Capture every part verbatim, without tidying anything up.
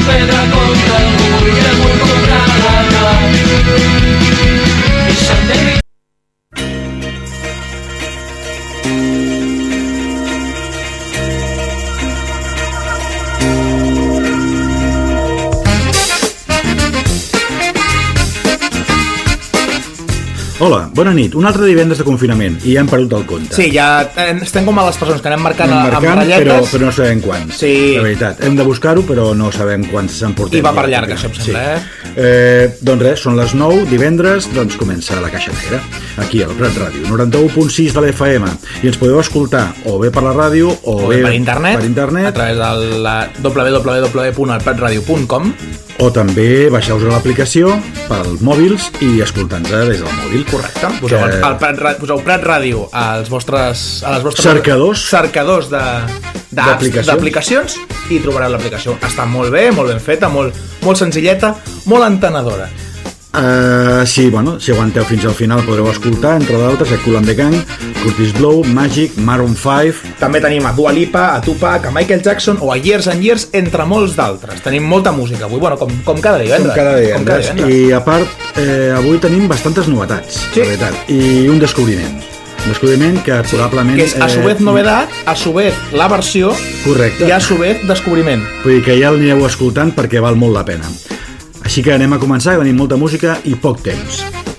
pedra contra el mur i el mur contra la nau. I s'han de mi... Hola, bona nit. Un altre divendres de confinament i ja hem perdut el compte. Sí, ja estem com a les persones que anem marcant, anem marcant amb ratlletes. Però, però no sabem quants. Sí. La veritat, hem de buscar-ho, però no sabem quants s'han portat. I va per llarg, això em sembla, sí. eh? eh? Doncs res, són les nou, divendres, doncs comença la Caixa Negra, aquí al Prat Ràdio, noranta-u punt sis de l'F M, i ens podeu escoltar o bé per la ràdio o, o bé per internet, per internet, a través de la w w w punt el prat radio punt com, o també baixeu-vos l'aplicació pels mòbils i escoltant-nos des del mòbil. Correcte. Poseu, que... el Prat, poseu Prat Ràdio als vostres, a les vostres cercadors, cercadors de, d'aplicacions i trobareu l'aplicació. Està molt bé, molt ben feta, molt, molt senzilleta, molt entenedora. Uh, sí, bueno, si aguanteu fins al final podreu escoltar, entre d'altres, a Kool and the Gang, Curtis Blow, Magic, Maroon five... També tenim a Dua Lipa, a Tupac, a Michael Jackson o a Years and Years, entre molts d'altres. Tenim molta música avui, bueno, com, com cada divendres. Com cada divendres. Com cada divendres. I a part, eh, avui tenim bastantes novetats, sí. La veritat, i un descobriment. Un descobriment que sí, probablement... Que és a su vez novedat, a su vez la versió... Correcte. I a su vez descobriment. Vull dir que ja l'anireu escoltant perquè val molt la pena. Així que anem a començar, que tenim molta música i poc temps.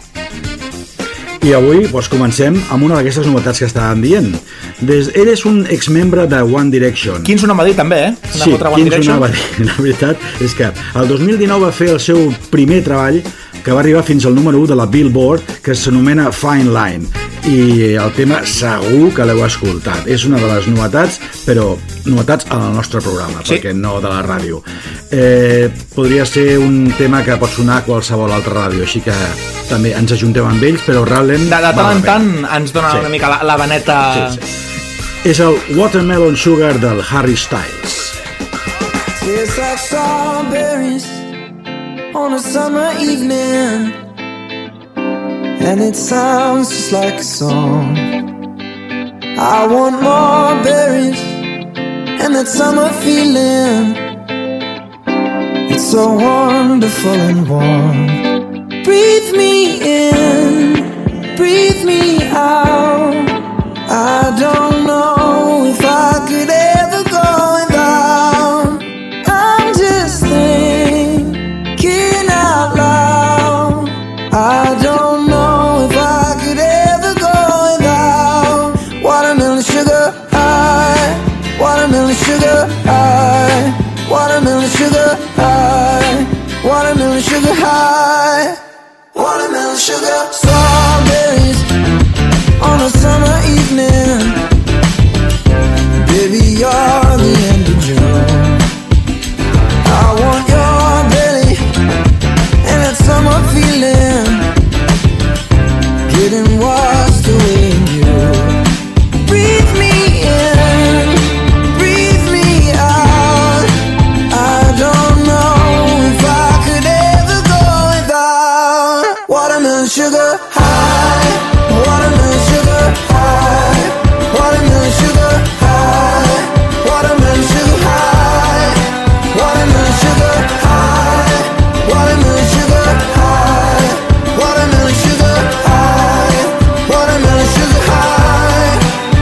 I avui doncs, comencem amb una d'aquestes novetats que estàvem dient. Des, eres un exmembre de One Direction. Quin sonava a dir també, eh? Una sí, One quin sonava a dir. La veritat és que el dos mil dinou va fer el seu primer treball que va arribar fins al número u de la Billboard, que s'anomena Fine Line. I el tema segur que l'heu escoltat. És una de les novetats, però novetats al nostre programa, sí. Perquè no de la ràdio. Eh, podria ser un tema que pot sonar a qualsevol altra ràdio, així que també ens ajuntem amb ells, però realment... De, de tant en tant ens dona sí. Una mica la, la veneta... Sí, sí. És el Watermelon Sugar del Harry Styles. Tastes like strawberries on a summer evening, and it sounds just like a song. I want more berries and that summer feeling. It's so wonderful and warm. Breathe me in, breathe me out. I don't know if I could ever go without. I'm just thinking out loud. I don't know if I could ever go without. Watermelon sugar high, watermelon sugar high, watermelon sugar high, watermelon sugar high, watermelon sugar. Strawberries on a summer evening, baby, you're the end of June. I want your belly and that summer feeling, getting washed away in you. Breathe me in, breathe me out. I don't know if I could ever go without. Watermelon sugar high, watermelon sugar high, watermelon sugar high, watermelon sugar high, watermelon sugar high, watermelon sugar high, watermelon sugar high, watermelon sugar high.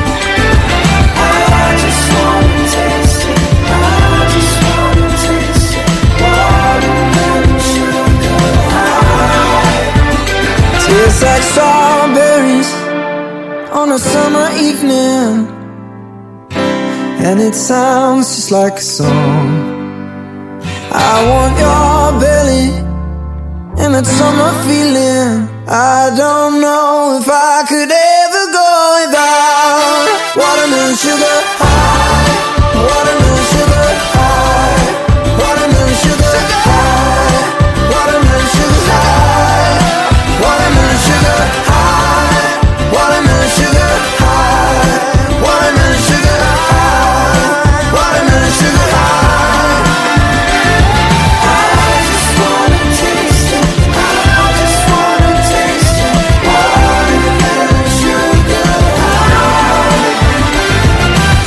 I just wanna taste it, I just wanna taste it, watermelon sugar high. Tastes like strawberries on a summer evening, and it sounds just like a song. I want your belly and that summer feeling. I don't know if I could ever go without. Watermelon sugar high, watermelon sugar high, watermelon sugar high, watermelon sugar high, watermelon sugar high, watermelon sugar high, watermelon sugar high, watermelon sugar high. I just wanna taste it, I just wanna taste it, watermelon sugar high.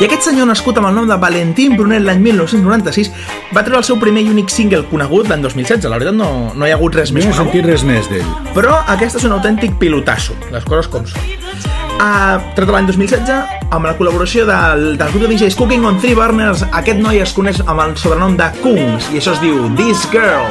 I aquest senyor, nascut amb el nom de Valentín Brunet l'any mil nou-cents noranta-sis, va treure el seu primer i únic single conegut l'any dos mil setze. La veritat no, no hi ha hagut res més No he conegut. sentit res més d'ell. Però aquest és un autèntic pilotasso, les coses com són. Uh, tret de l'any dos mil setze, amb la col·laboració del, del grup de D Js Cooking on Three Burners, aquest noi es coneix amb el sobrenom de Kungs, i això es diu This Girl.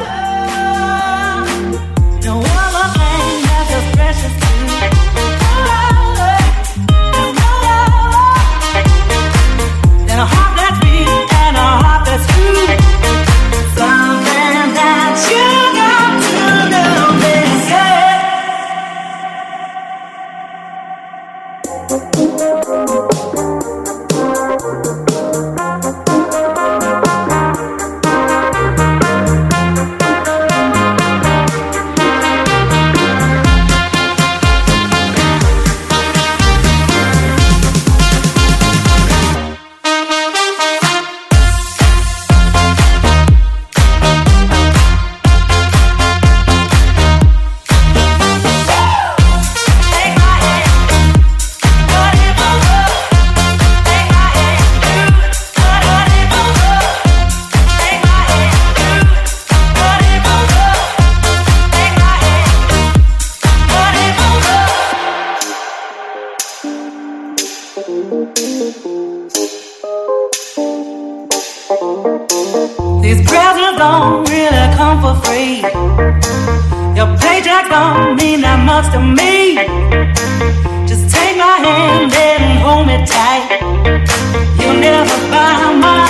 These presents don't really come for free. Your paycheck don't mean that much to me. Just take my hand and hold me tight. You'll never buy my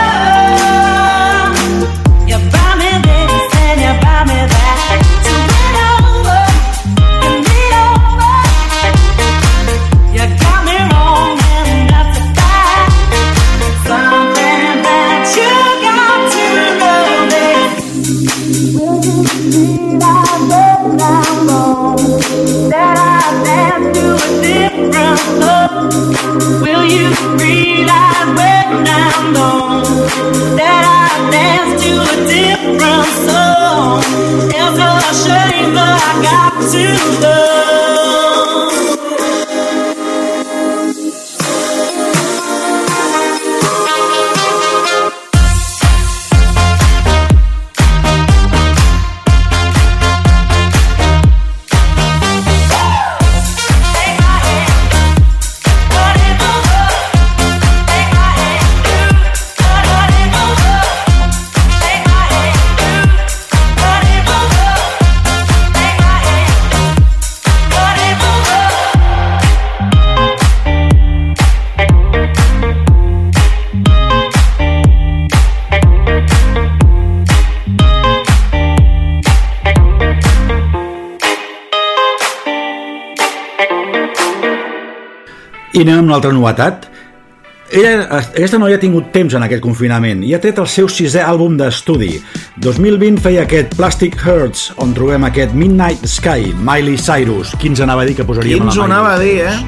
love. You buy me this and you buy me that. So lean over, you lean over. You got me wrong and that's a fact. Something that you got to know this. Will you see that way I'm wrong? That I dance to a different love. Will you realize when I'm gone that I dance to a different song? It's a shame that I got to love. I anem amb una altra novetat. Ella, aquesta noia ha tingut temps en aquest confinament i ha tret el seu sisè àlbum d'estudi. dos mil vint feia aquest Plastic Hearts, on trobem aquest Midnight Sky, Miley Cyrus. Qui ens anava a dir que posaríem Qui ens ho a la anava a Miley? dir, eh?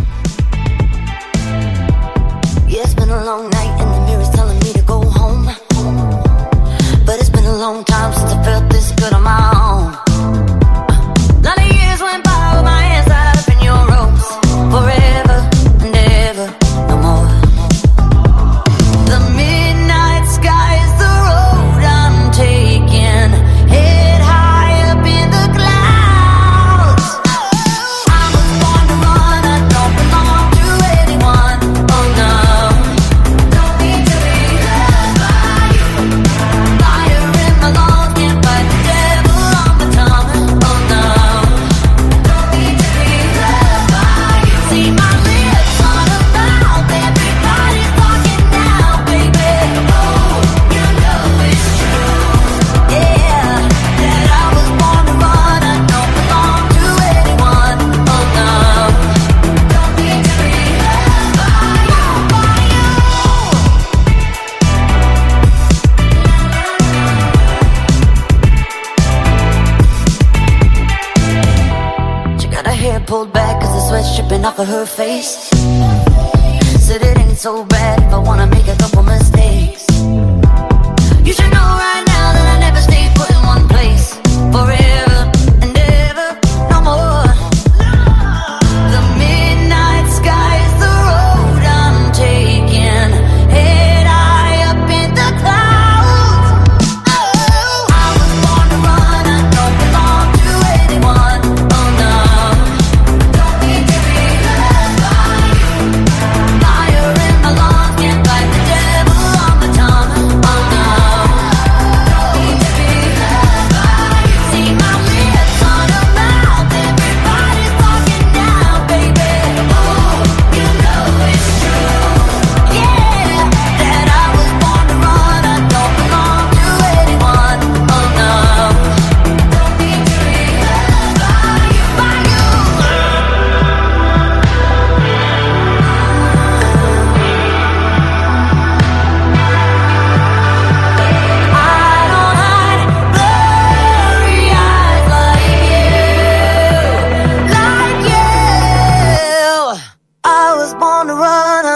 Yeah, it's been a long night and the mirror's telling me to go home. But it's been a long time since I felt this good on my own. A lot of years went by with my hands tied up in your ropes. Forever and ever, no more. The midnight sky is the road I'm taking. Head high up in the clouds. I was born to run, I don't belong to anyone. Oh no, don't need to be loved by you. Fire in my lungs, can't fight the devil on my tongue. Oh no, don't need to be loved by you. See my lips on a mouth, everybody's talking now, baby. Oh, you know it's true. Yeah, that I was born to run, I don't belong to anyone. Oh no, don't need to be loved by you, by you. She got her hair pulled back cause the sweat's dripping off of her face. Said it ain't so bad if I wanna make a couple mistakes. You should know right now that I never stay put in one place. Forever and ever, no more. The midnight sky is the road I'm taking.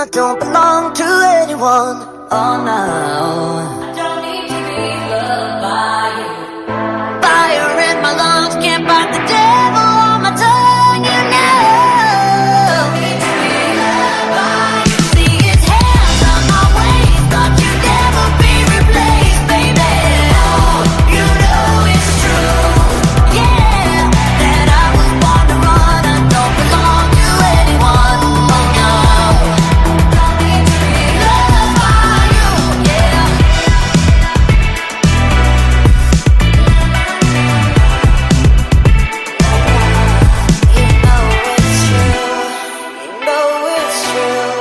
don't belong to anyone. Oh no, I don't need to be loved by you. Fire in my lungs can't fight the devil on my tongue, you know. Don't need to be loved by you. See his hands on my waist, thought you'd never be replaced, baby. Oh, you know it's true, yeah, that I was born to run. I don't belong to anyone. Oh no, don't need to be loved by you, yeah. You know it's true, you know it's true.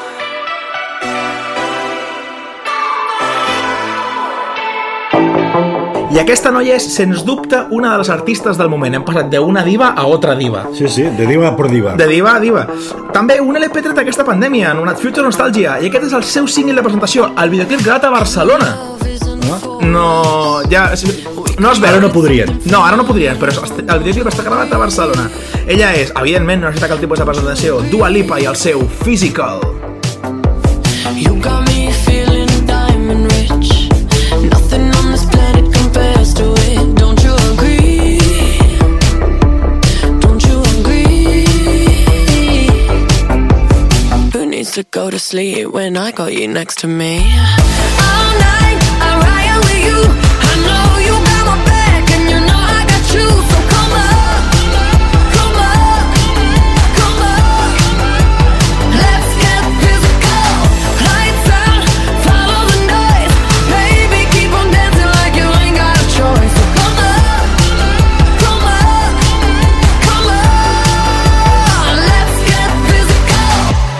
I aquesta noia és, sens dubte, una de les artistes del moment. Hem passat d'una diva a otra diva. Sí, sí, de diva per diva. De diva a diva. També un L P tret d'aquesta pandèmia, anomenat Future Nostalgia, i aquest és el seu single de presentació, el videoclip gravat a Barcelona. No, ja... No es veu. Ara no podrien. No, ara no podrien, però el videoclip està gravat a Barcelona. Ella és, evidentment, no necessita cap tipus de presentació, Dua Lipa i el seu Physical. You got me feeling diamond rich. Nothing on this planet compares to it. Don't you agree? Don't you agree? Who needs to go to sleep when I got you next to me? All night I ride with you. I know you got my back and you know I got you. So come up, come up, come up. Let's get physical. Lights out, follow the noise. Baby, keep on dancing like you ain't got a choice. So come up, come up, come on. Let's get physical.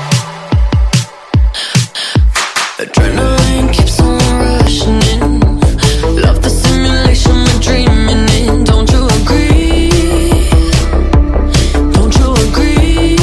Adrenaline keeps on rushing in. Love the simulation we're dreaming in. Don't you agree? Don't you agree?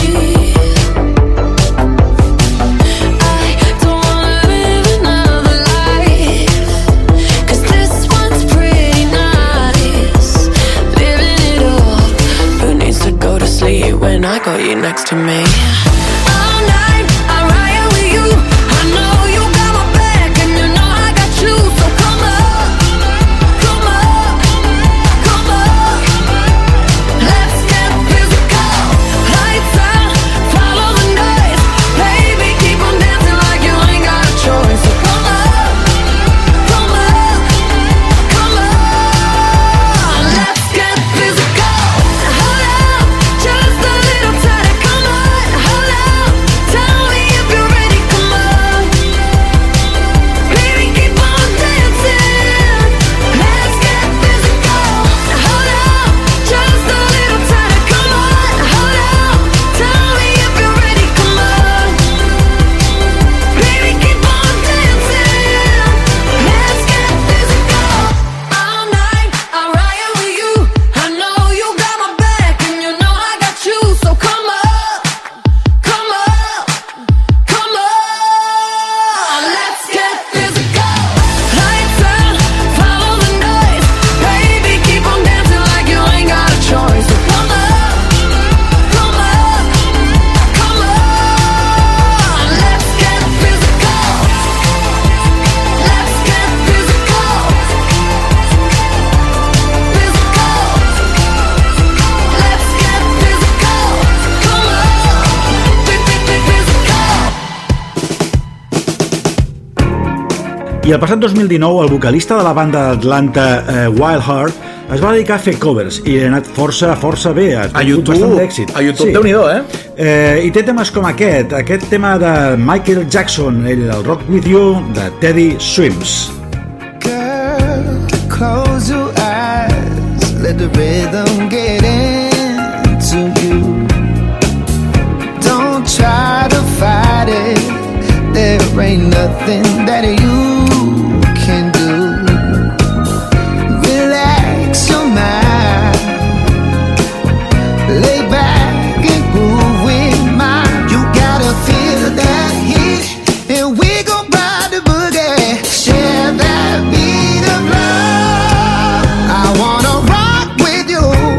I don't wanna live another life, 'cause this one's pretty nice. Living it up. Who needs to go to sleep when I got you next to me? All night I ride with you. I know you got my back and you know I got you. So come up, come up, come up. Let's get physical. Lights out, follow the noise. Baby, keep on dancing like you ain't got a choice. So come up, come up, come on. Let's get physical. Hold up, just a little tighter. Come on, hold up. Tell me if you're ready. Come on, baby, keep on dancing. Let's get physical. Hold up, just a little tighter. Come on, hold up. Tell me if you're ready. Come on, baby, keep on dancing. Let's get physical. All night I ride with you. I know you got my back and you know I got you. So come up, come up, come on. Let's get physical. Lights out, follow the noise. Baby, keep on dancing like you ain't got a choice. So come up, come up, come on. Let's get physical. Let's get physical. Physical. Let's get physical. Come on. Physical. I el passat dos mil dinou, el vocalista de la banda d'Atlanta, eh, Wild Heart, es va dedicar a fer covers i ha anat força, força bé. Ha A tingut YouTube, bastant d'èxit. a YouTube, Sí. Déu-n'hi-do, eh? Eh, I té temes com aquest, aquest tema de Michael Jackson, el, el Rock With You, de Teddy Swims. Girl, close your eyes, let the rhythm get into you. Don't try to fight it, there ain't nothing that you can do. Relax your mind, lay back and groove with mine. You gotta feel that heat, and we gon' ride the boogie. Share that beat of love. I wanna rock with you.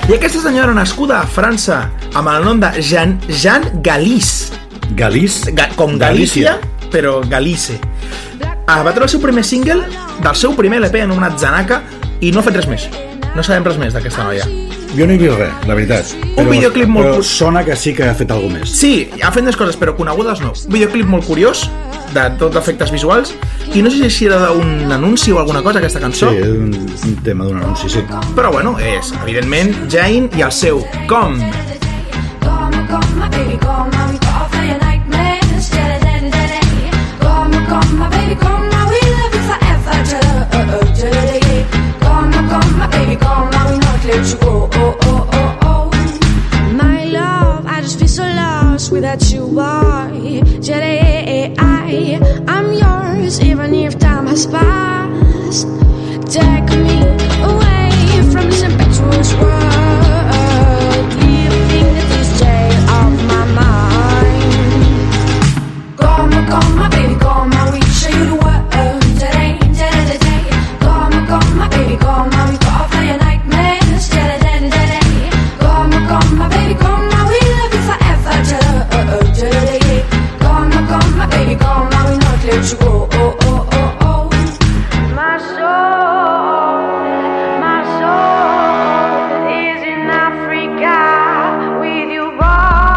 I aquesta senyora nascuda a França amb el nom de Jean, Jean Galice, Galís? Ga, com Galícia, però Galice. Ah, va treure el seu primer single del seu primer L P anomenat Zanaka i no ha fet res més. No sabem res més d'aquesta noia. Jo no he vist res, la veritat. Un videoclip molt però curiós. sona que sí que ha fet alguna més. Sí, ha fet més coses, però conegudes no. Un videoclip molt curiós, de tot d'efectes visuals, i no sé si era d'un anunci o alguna cosa, aquesta cançó. Sí, és un, un tema d'un anunci, sí. Però bueno, és, evidentment, Jane i el seu Com. Come, come, my baby, come, now we go for your nightmares. Da-da-da-da-da. Come, come, my baby, come, now we love you forever. Da-da-da-da-da. Come, come, my baby, come, now we not let you go. Oh, oh, oh, oh. My love, I just feel so lost without you, boy. Da-da-da-da. I'm yours, even if time has passed. Take me away from this impetuous world, leaving this jail of my mind. Come, come, my baby, come, I will show you the world. Today, today, today. Come, come, my baby, come, I will go for your nightmares. Today, today. Come, come, my baby, come, I will love you forever. Today, come, come, my baby, come, I will not let you go. Oh, oh, oh, oh. My soul, my soul is in Africa with you, boy.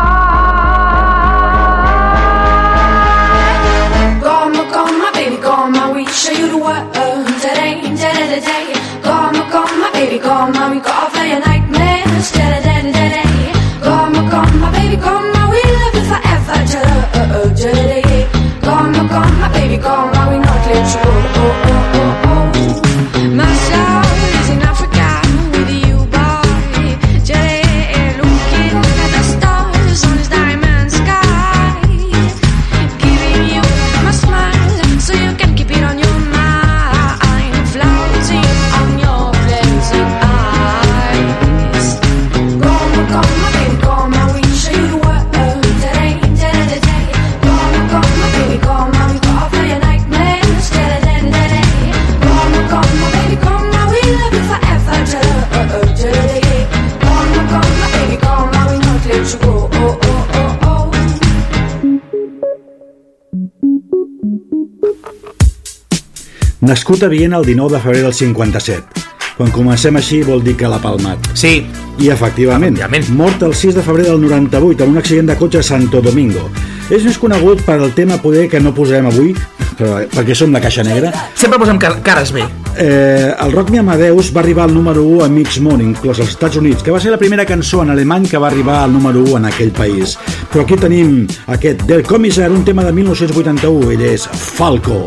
Come, come, my baby, come, I will show you the world. Today, today, today. Come, come, my baby, come, I will go for your nightmares. Today, today. Come, come, my baby, come, I will love you forever. Today, come, come, my baby, come, I will not let you go. Oh, oh, oh, oh. My soul is in Africa with you, boy. Today, looking at the stars on this diamond sky, giving you my smile so you can keep it on your mind, floating on your blazing eyes. Come, come, my baby, come, I will show you the world. Today, today, today. Come, come, my baby, come, I will go for your nightmares. Today, today. Come, come, my baby, come, I will love you forever. Today, come, come, my baby, come, I will not let you go. Oh, oh, oh, oh. Nascut a Viena el dinou de febrer del cinquanta-set. Quan comencem així vol dir que l'ha palmat. Sí, I efectivament, Efectivament. mort el sis de febrer del noranta-vuit en un accident de cotxe a Santo Domingo. És més conegut per el tema poder que no posarem avui, però, perquè som de Caixa Negra. sempre posem car cares bé. Eh, el Rock Me Amadeus va arribar al número u a Mix Morning, inclòs als Estats Units, que va ser la primera cançó en alemany que va arribar al número u en aquell país. Però aquí tenim aquest Der Kommissar, un tema de mil nou-cents vuitanta-u, ell és Falco.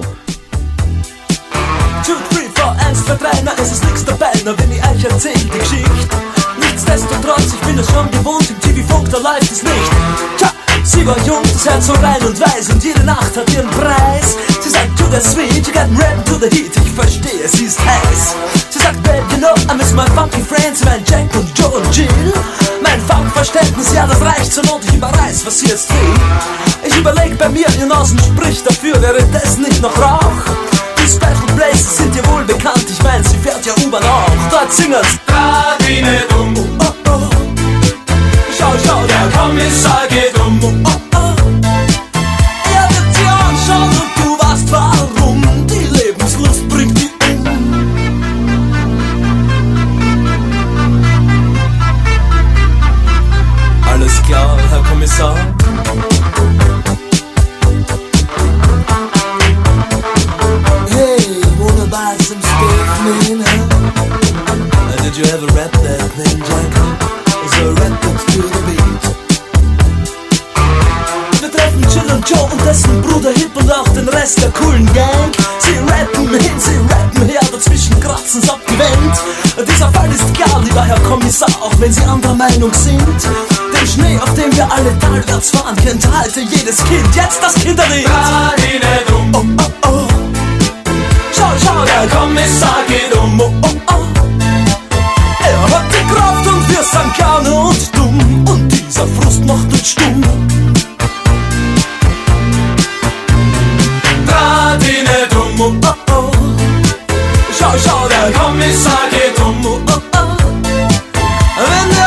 two, three, four, eins, zwei, drei, na es ist nix dabei, na wenn ich euch erzähl die Geschichte. Nichtsdestotrotz, ich bin es schon gewohnt, im T V Funk, da läuft es nicht. Tja, sie war jung, das Herz so rein und weiß und jede Nacht hat ihren Preis. Sie sagt, to the sweet, you got ready to the heat, ich verstehe, sie ist heiß. Sie sagt, babe, you know, I miss my funky friends, mein Jack und Joe und Jill. Mein Funkverständnis, ja, das reicht zur Not, ich überreiß, was sie jetzt will. Ich überleg bei mir, ihr Nasen spricht dafür, wäre das nicht noch Rauch? Die Special Places sind dir wohl bekannt, ich mein, sie fährt ja U-Bahn auch. Dort singen's Radine dumm, oh, oh, oh. Schau, schau, der Kommissar geht um, oh, oh, oh. Er wird dir anschauen und du weißt warum. Die Lebenslust bringt die um. Alles klar, Herr Kommissar? Hey, wanna buy some steak, man, huh? Did you ever rap that thing, Jack? So rap it to the beat. Wir treffen Jill und Joe und dessen Bruder Hip und auch den Rest der coolen Gang. Sie rappen hin, sie rappen her, dazwischen kratzen's ab die Wand. Dieser Fall ist klar, lieber Herr Kommissar, auch wenn Sie anderer Meinung sind. Den Schnee, auf dem wir alle talwärts fahren, kennt heute jedes Kind. Jetzt das Kinderlied. Radine dumm, oh, oh, oh. Schau, schau, der Kommissar geht um, oh, oh, oh. Er hat die Kraft und wir sind gerne und dumm. Und dieser Frust macht uns stumm. Radine dumm, oh, oh, oh. Schau, schau, der Kommissar geht um, oh, oh, oh. Wenn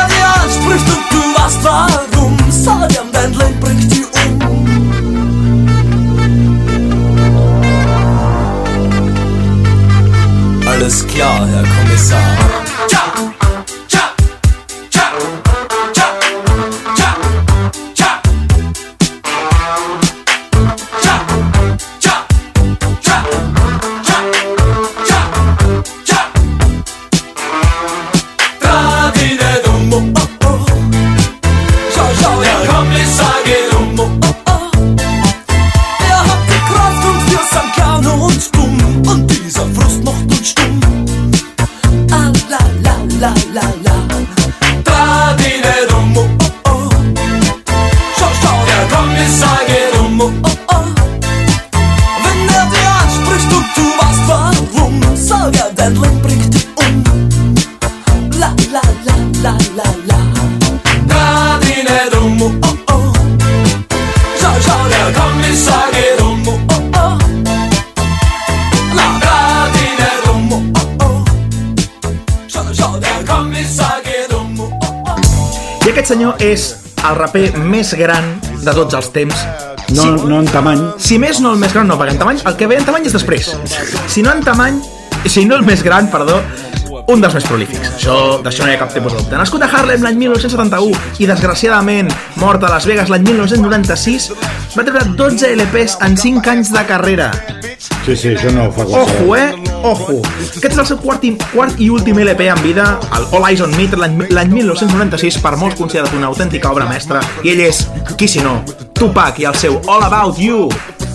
I aquest senyor és el raper més gran de tots els temps. No, si, no en tamany. Si més no el més gran, no, perquè en tamany, el que ve en tamany és després. Si no en tamany, si no el més gran, perdó, un dels més prolífics. Això, d'això no hi ha cap tipus de dubte. Nascut a Harlem l'any mil nou-cents setanta-u i desgraciadament mort a Las Vegas l'any mil nou-cents noranta-sis, va treure dotze L Ps en cinc anys de carrera. Sí, sí, això no ho fa qualsevol. Ojo, eh? Ojo. Aquest és el seu quart i, quart i últim L P en vida, el All Eyes on Me, l'any mil nou-cents noranta-sis, per molts considerat una autèntica obra mestra, i ell és, qui si no, Tupac i el seu All About You.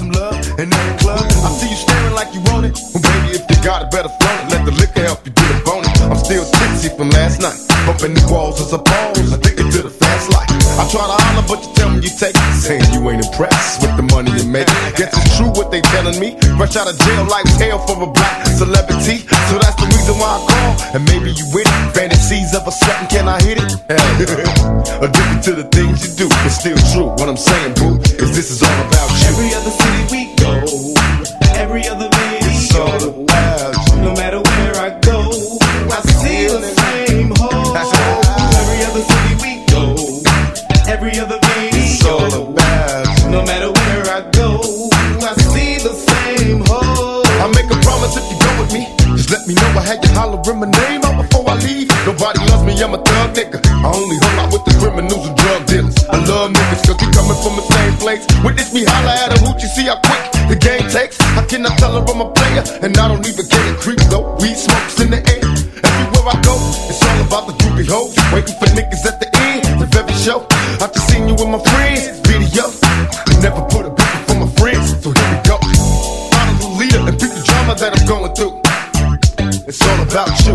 Like you want it, well baby if you got it better flaunt it, let the liquor help you get a bonus. I'm still tipsy from last night, bumping the walls as a pose, addicted to the fast life. I try to holler but you tell me you take it, saying you ain't impressed with the money you make. Guess it's true what they telling me, fresh out of jail like hell for a black celebrity. So that's the reason why I call, and maybe you with it, fantasies of a certain, can I hit it? Addicted to the things you do, it's still true. What I'm saying, boo, is this is all about you. Every other city we go, every other video, no matter where I go, I see the same hole. Every other city we go, every other video, no matter where I go, I see the same hole. I'll make a promise if you go with me, just let me know I had you hollering my name out before I leave. Nobody loves me, I'm a thug nigga, I only hung out with the criminals and drug dealers. I love niggas cause we coming from the same place. Witness me holler at a hoot, you see how quick the game takes. How can I tell her I'm a player and I don't even get it creep though. Weed smokes in the air, everywhere I go, it's all about the groupie hoes, waiting for niggas at the end of every show. I just seen you with my friends, video, never put a picture for my friends, so here we go. Follow the leader and beat the drama that I'm going through. It's all about you.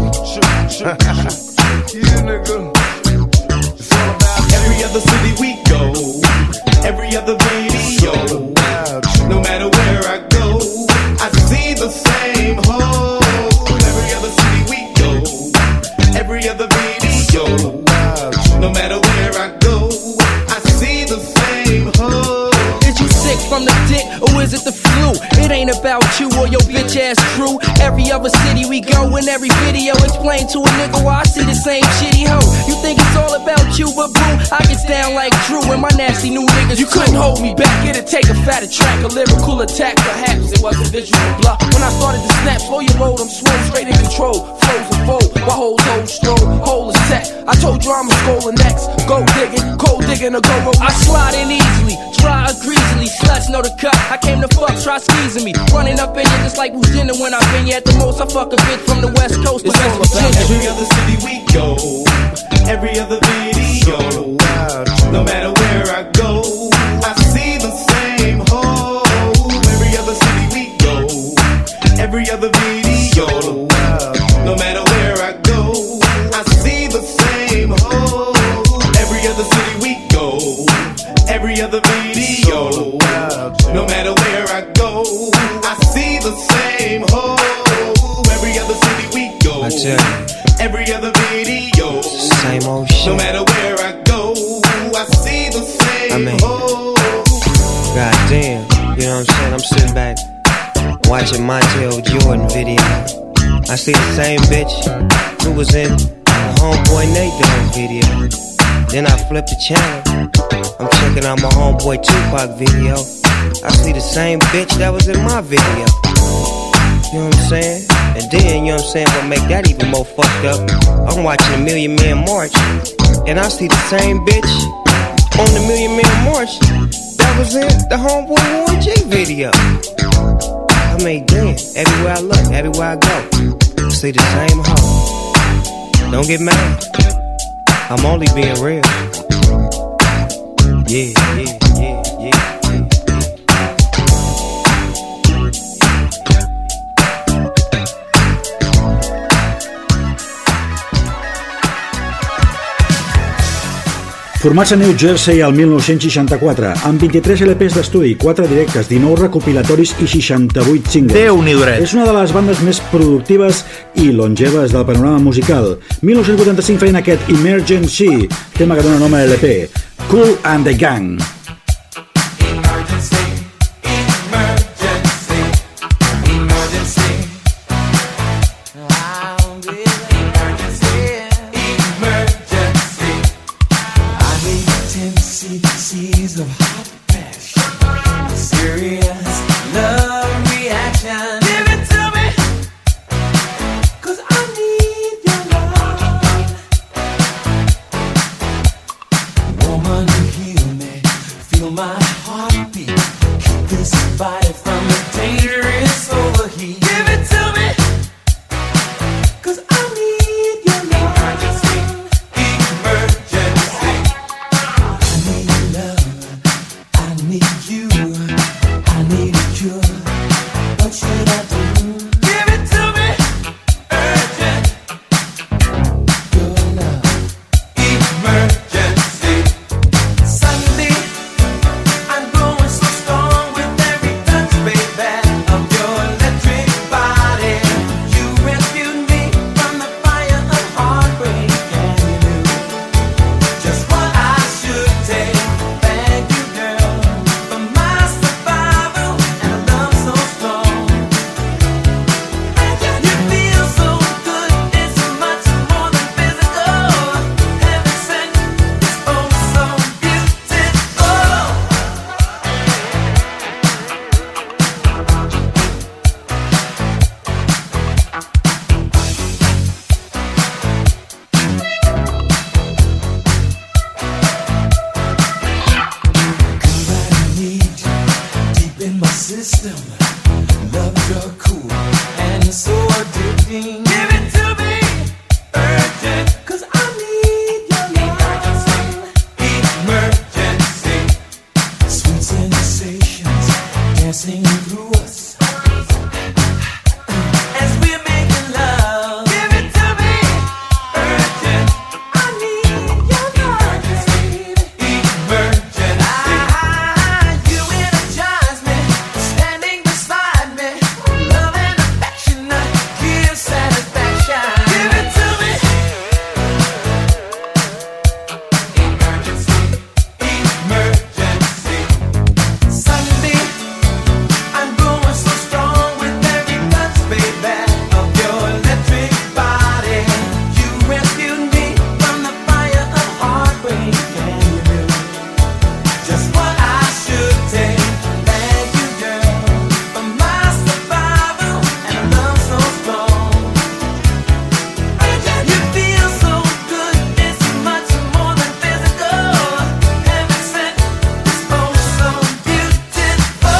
Yeah, nigga. It's all about you. Every other city we go, every other video, no matter where I go, I see the same hole. Every other city we go, every other video, no matter where I go, I see the same hole. Is you sick from the dick or is it the flu? It ain't about you or your bitch ass crew. Every other city we go, in every video explain to a nigga why I see the same shitty hoe. You think it's all about you, but boo, I get down like Drew and my nasty new niggas. You couldn't hold me back, it'd take a fatter track, a lyrical attack. Perhaps it was a visual bluff. When I started to snap, slow your load, I'm swole, straight in control. Flows and fold, while hoes hold stroll, hole is set. I told you I'm a scrolling next. Go digging, cold digging or go roll. I slide in easily, dry or greasily. Sluts know the cut, I came to fuck, try squeezing me. Running up in you just like who's dinner when I've been here. At the most I fuck a bitch from the west coast to West Virginia. Every other city we go, every other video, no matter where I go, I see the same hole. Every other city we go, every other video, no matter where I go, I see the same hole. Every other city we go, every other video, no matter where I go, I see the same hole. Every other city we go, every other video, same old shit. No matter where I go, I see the same I mean, hole. goddamn, you know what I'm saying? I'm sitting back watching Montel Jordan video. I see the same bitch who was in the Homeboy Nate Dogg video. Then I flip the channel, I'm checking out my Homeboy Tupac video. I see the same bitch that was in my video. You know what I'm saying? And then, you know what I'm saying, what make that even more fucked up, I'm watching a Million Man March, and I see the same bitch on the Million Man March that was in the Homeboy Warren G video. I mean, damn, everywhere I look, everywhere I go, I see the same hoe. Don't get mad, I'm only being real. Yeah, yeah, yeah, yeah. Formats a New Jersey el mil nou-cents seixanta-quatre, amb vint-i-tres L Ps d'estudi, quatre directes, dinou recopilatoris i seixanta-vuit singles. Déu-n'hi-do. És una de les bandes més productives i longeves del panorama musical. mil nou-cents vuitanta-cinc feien aquest Emergency, tema que dona nom a L P, Kool and the Gang. fantasies of hot passion, serious love reaction. Give it to me, 'cause I need your love. Woman, heal me, feel my heartbeat, keep this body from the dangerous overheat. Give it to me, 'cause I need your love. Emergency, emergency. I need love, I need you, I need a cure. What should I do? Give it to me, urgent. Your love, emergency. Suddenly, I'm growing so strong with every touch, baby, of your electric body. You rescued me from the fire of heartbreak, and you knew just what I should take. Thank you, girl, for my survival and a love so strong. You feel so good, it's much more than physical. Heaven sent, it's oh so beautiful. I need you deep in my system. Love, you're cool and so addicting. Give it to me, urgent, 'cause I need your love. Emergency, sweet sensations dancing through us as we're making love. Give it to me, urgent. I need your love. Emergency. Ah, you energize me, standing beside me. Love and affection, I give satisfaction. Give it to me. Emergency, emergency. Suddenly, I'm growing so strong with every touch, baby, of your electric body. You rescued me from the fire of heartbreak, and you knew just what I should take. Thank you, girl, for my survival and a love so strong. You feel so good, it's much more than physical. Heaven sent, it's oh so beautiful.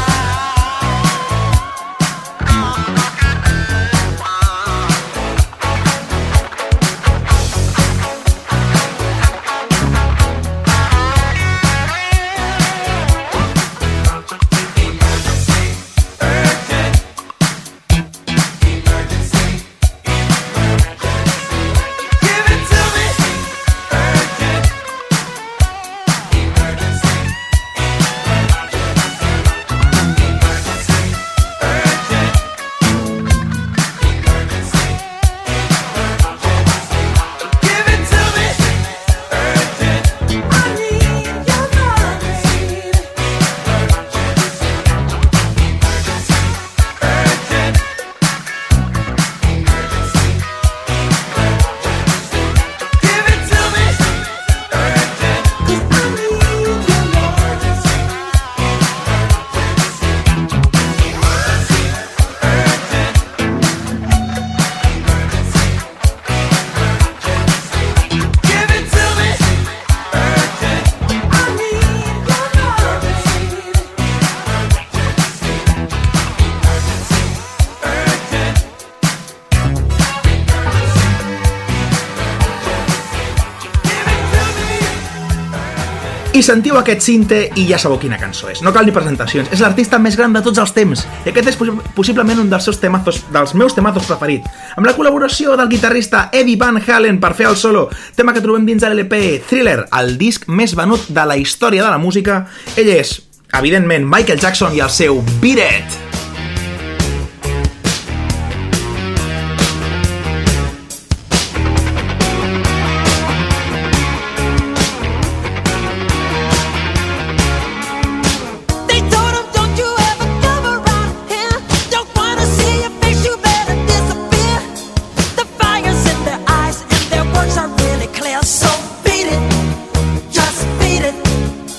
Emergency, urgent. Emergency, emergency. Give it to me, urgent. Emergency, emergency. Emergency, urgent. Emergency, emergency. Give it to me, urgent. I need your love. Emergency, emergency, urgent. Emergency, emergency. Give it to me, urgent. 'Cause I need your love. Emergency, emergency. Emergency, urgent. Emergency, emergency. Give it to me, urgent. I need your love. Emergency, emergency. Emergency, urgent. I sentiu aquest cinte i ja sabeu quina cançó és. No cal ni presentacions. És l'artista més gran de tots els temps. I aquest és possi- possiblement un dels seus temazos, dels meus temazos preferits. Amb la col·laboració del guitarrista Eddie Van Halen per fer el solo, tema que trobem dins de l'L P Thriller, el disc més venut de la història de la música. Ell és, evidentment, Michael Jackson i el seu Beat It. They told him, don't you ever come around here. Don't wanna see your face, you better disappear. The fire's in their eyes and their words are really clear. So beat it, just beat it.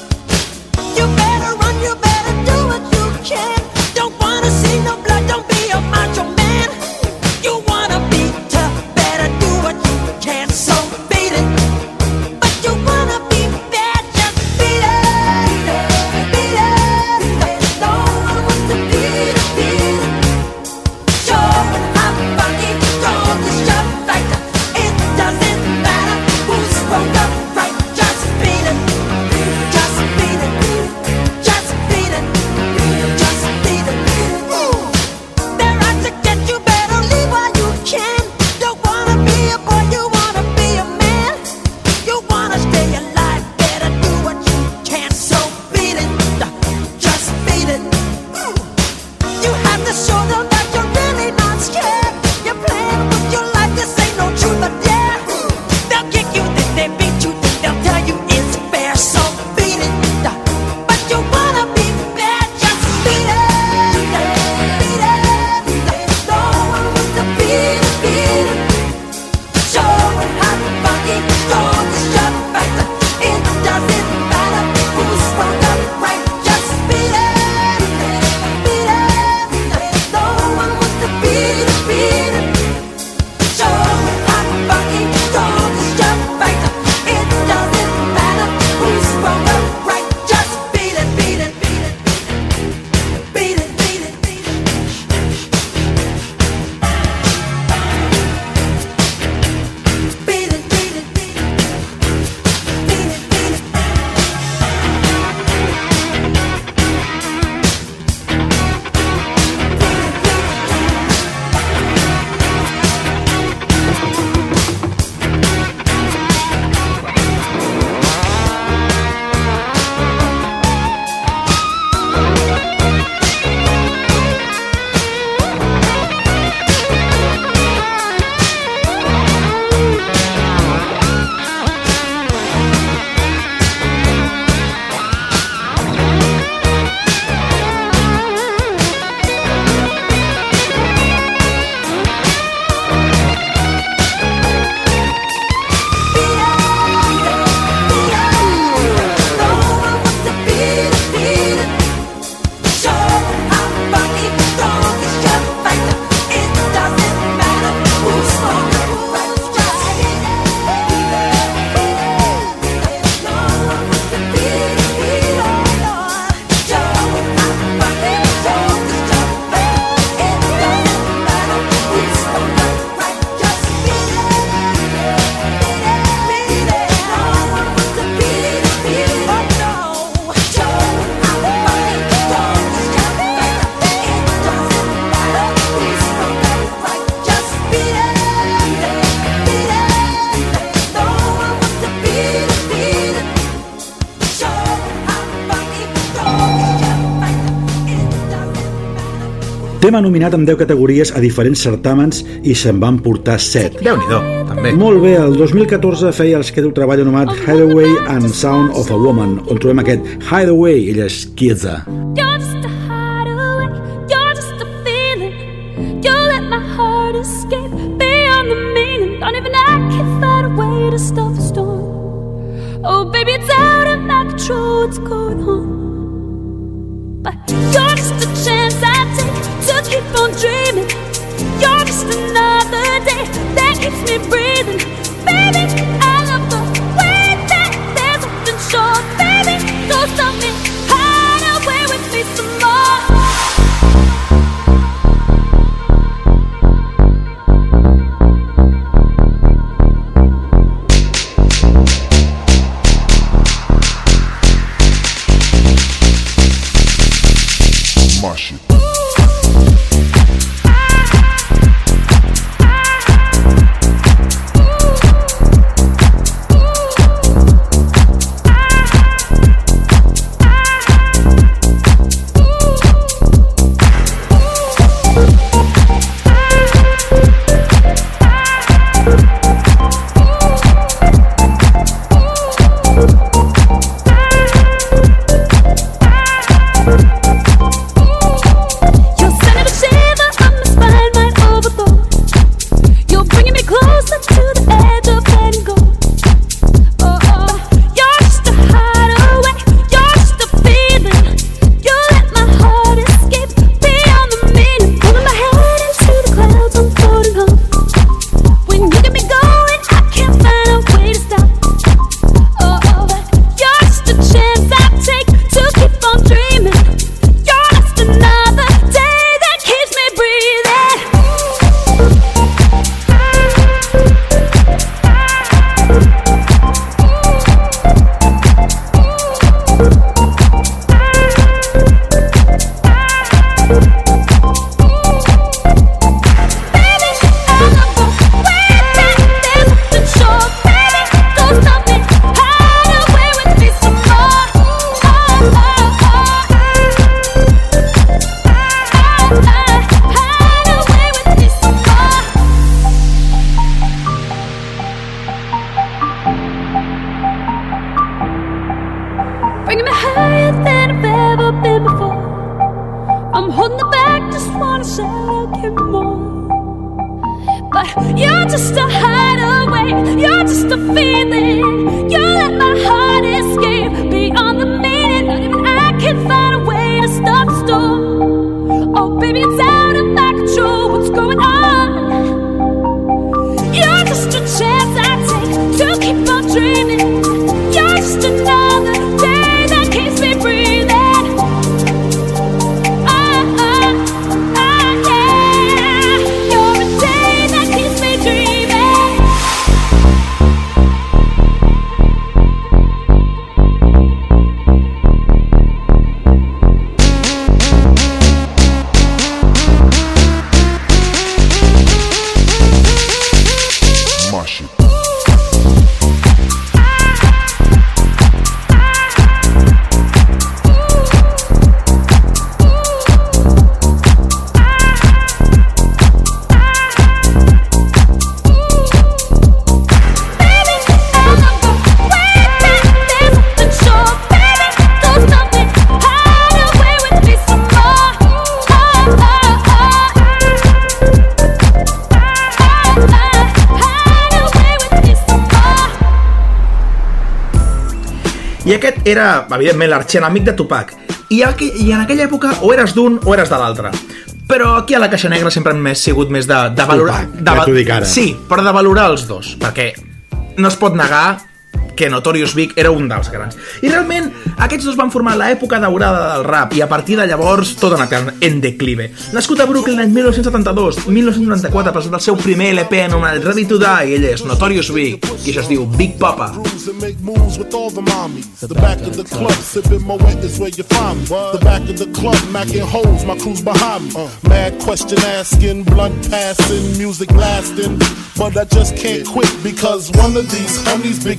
Tema nominat en deu categories a diferents certàmens i se'n van portar set. Déu-n'hi-do, també. Molt bé, el dos mil catorze feia el que el treball anomenat Hideaway and Sound of a Woman, on trobem aquest Hideaway, ella és Kiedza. You're just a hideaway, you're just a feeling. You let my heart escape beyond the meaning. Don't even I can find a way to stop the storm. Oh baby, it's out of my control what's going on. But you're just a chance I take to keep on dreaming. You're just another day that keeps me breathing. Baby, I love the way that there's nothing short. Baby, don't stop me, hide away with me some more. Marshall. bringing me higher than I've ever been before. I'm holding it back, just wanna shout out, give me more. But you're just a hideaway, you're just a feeling. You let my heart escape beyond the meaning. Not even I can find a way to stop the storm. Oh baby, it's out of my control, what's going on? You're just a chance I take to keep on dreaming. You're just another day that keeps me breathing. Oh, oh, oh, yeah. You're a day that keeps me dreaming. Marshall. I aquest era, evidentment, l'arxienemic de Tupac. I, aqu I en aquella època o eres d'un o eres de l'altre. Però aquí a la Caixa Negra sempre hem més sigut més de, de valorar... Tupac, de, ja t'ho dic ara. Sí, però de valorar els dos, perquè no es pot negar que Notorious Big era un dels grans. I realment, aquests dos van formar l'època daurada del rap, i a partir de llavors tot ha anat en declive. Nascut a Brooklyn l'any mil nou-cents setanta-dos, mil nou-cents noranta-quatre presenta el seu primer L P anomenat Ready to Die, ell és Notorious Big, i això es diu Big Papa. Make moves with all the mommies. The back of the club, sipping my wet is where you find me. The back of the club, macking holes, my crew's behind me. Mad question asking, blunt passing, music lasting. But I just can't quit because one of these homies Biggie got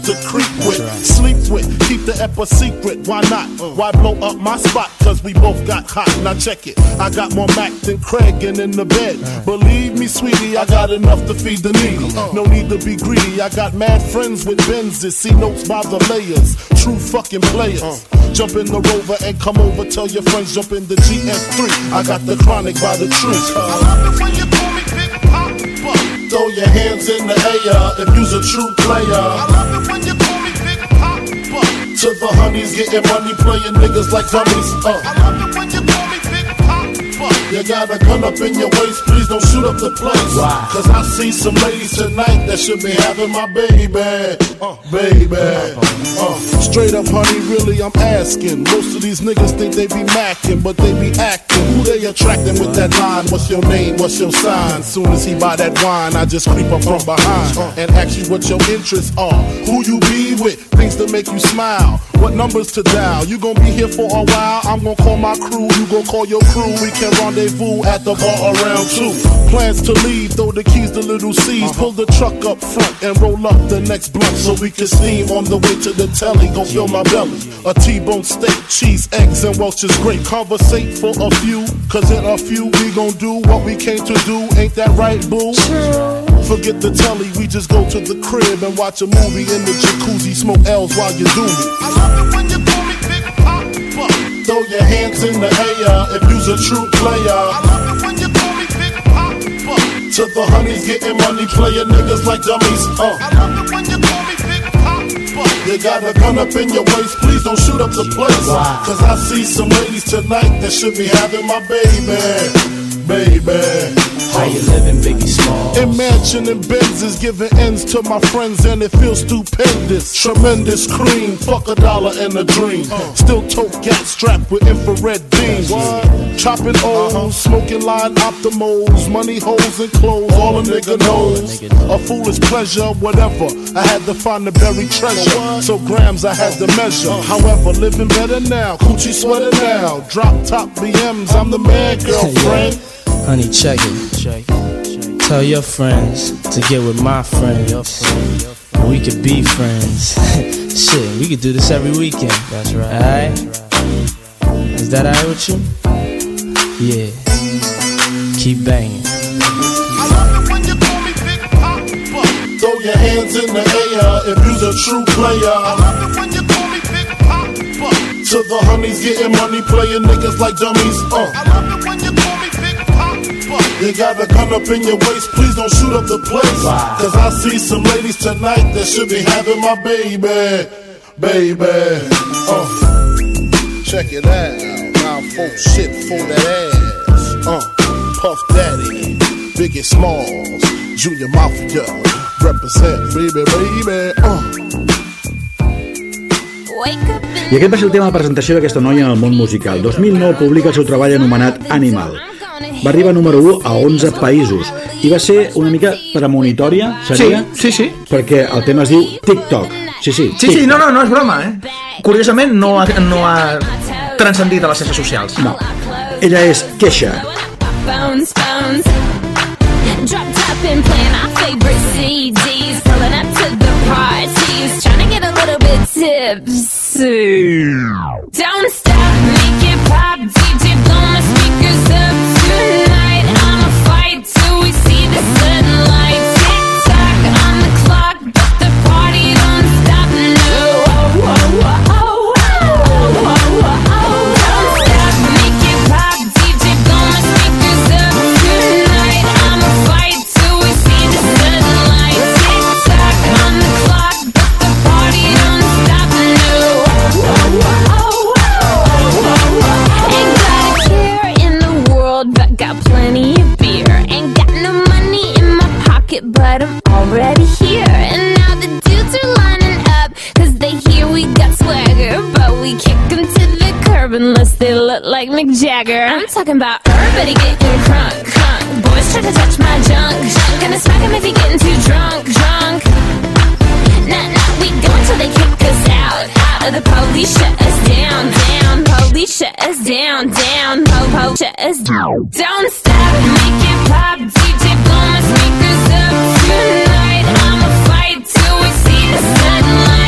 to creep with, sleep with, keep the ep a secret. Why not? Why blow up my spot? Cause we both got hot. Now check it. I got more Mac than Craig and in the bed. Believe me, sweetie, I got enough to feed the needy. No need to be greedy. I got mad friends with Benzes. See notes by the layers. True fucking players. Jump in the Rover and come over. Tell your friends jump in the G S three. I got the chronic by the tree. I love it when you call me Big Papa. Throw your hands in the air if you's a true player. I love it when you call me Big Papa. To the honeys getting money, playing niggas like dummies. Uh. I love it when you call me Big Papa. You got a gun up in your waist, please don't shoot up the place. Wow. Cause I see some ladies tonight that should be having my baby. Uh, baby. Uh. Straight up, honey, really, I'm asking. Most of these niggas think they be macking, but they be acting. Who they attracting with that line? What's your name? What's your sign? Soon as he buy that wine, I just creep up from behind and ask you what your interests are. Who you be with? Things to make you smile. What numbers to dial? You gon' be here for a while. I'm gon' call my crew. You gon' call your crew. We can rendezvous at the bar around two. Plans to leave, throw the keys to little C's. Uh-huh. Pull the truck up front and roll up the next blunt so we can steam on the way to the telly. Gon' fill my belly. A T-bone steak, cheese, eggs, and Welch's grape. Conversate for a few, cause in a few we gon' do what we came to do. Ain't that right, boo? True. Forget the telly, we just go to the crib and watch a movie in the jacuzzi. Smoke L's while you do me. I love it when you call me Big Papa. Throw your hands in the air if you's a true player. I love it when you call me Big Papa. To the honeys getting money, playing niggas like dummies. Uh. I love it when you call me Big Papa. You got a gun up in your waist, please don't shoot up the place. Wow. Cause I see some ladies tonight that should be having my baby. Baby. How you living, Biggie Smalls? In mansion and Benzes, giving ends to my friends and it feels stupendous. Tremendous cream, fuck a dollar and a dream. Uh. Still tote gas strapped with infrared beams. What? Chopping O's, uh-huh. Smoking line optimals, money holes and clothes, all a nigga knows. A foolish pleasure, whatever. I had to find the buried treasure, so grams I had to measure. However, living better now, coochie sweater now. Drop top B Ms, I'm the man, girlfriend. Honey, check it. check it. Tell your friends to get with my friends. We could be friends. Shit, we could do this every weekend. That's right. Alright? Is that alright with you? Yeah. Keep banging. I love it when you call me Big Papa. Throw your hands in the air if you's a true player. I love it when you call me Big Papa. To the honeys getting money, playing niggas like dummies. Uh. I love it when you call me Big Papa. You got a gun up in your waist, please don't shoot up the place. Wow. Cause I see some ladies tonight that should be having my baby. Baby. Uh. Check it out. Now folks shit for that ass. Uh. Puff Daddy, Biggie Smalls, Junior Mafia, represent, baby, baby. Uh. I aquest va ser el tema de presentació d'aquesta noia en el món musical. dos mil nou publica el seu treball anomenat Animal. Va arribar número u a onze països i va ser una mica premonitòria, seria? Sí, sí, sí. Perquè el tema es diu TikTok. Sí, sí, sí, sí, no, no, no és broma, eh? Curiosament no ha, no ha transcendit a les xarxes socials. No. Ella és Kesha. Phones, phones. Drop top and playing our favorite C Ds. Pulling up to the parties. Trying to get a little bit tipsy. Don't stop, make it pop. D J blow my speakers up tonight. I'ma fight till we see the sunlight. Tick tock on the clock, but the party don't stop. No. Oh, oh, oh, oh, oh, oh, oh. Don't stop, make it pop. D J blow my speakers up tonight. I'ma fight till we see the sunlight. Tick tock on the clock, but the party don't stop. No. Oh, oh, oh, oh, oh, oh. Ain't got a care in the world, but got plenty of beer. Ain't got no money in my pocket, but I'm already here. And now the dudes are lining up, cause they hear we got swagger. But we kick them to the curb unless they look like Mick Jagger. I'm talking about everybody getting crunk, crunk. Boys try to touch my junk, junk. Gonna smack him if he getting too drunk, drunk. Nah, nah, we go until they kick us out, out of the police shut us down, down. Police shut us down, down. Po, po, shut us down. Don't stop, make it pop. D J blow my speakers up tonight. I'ma fight till we see the sunlight.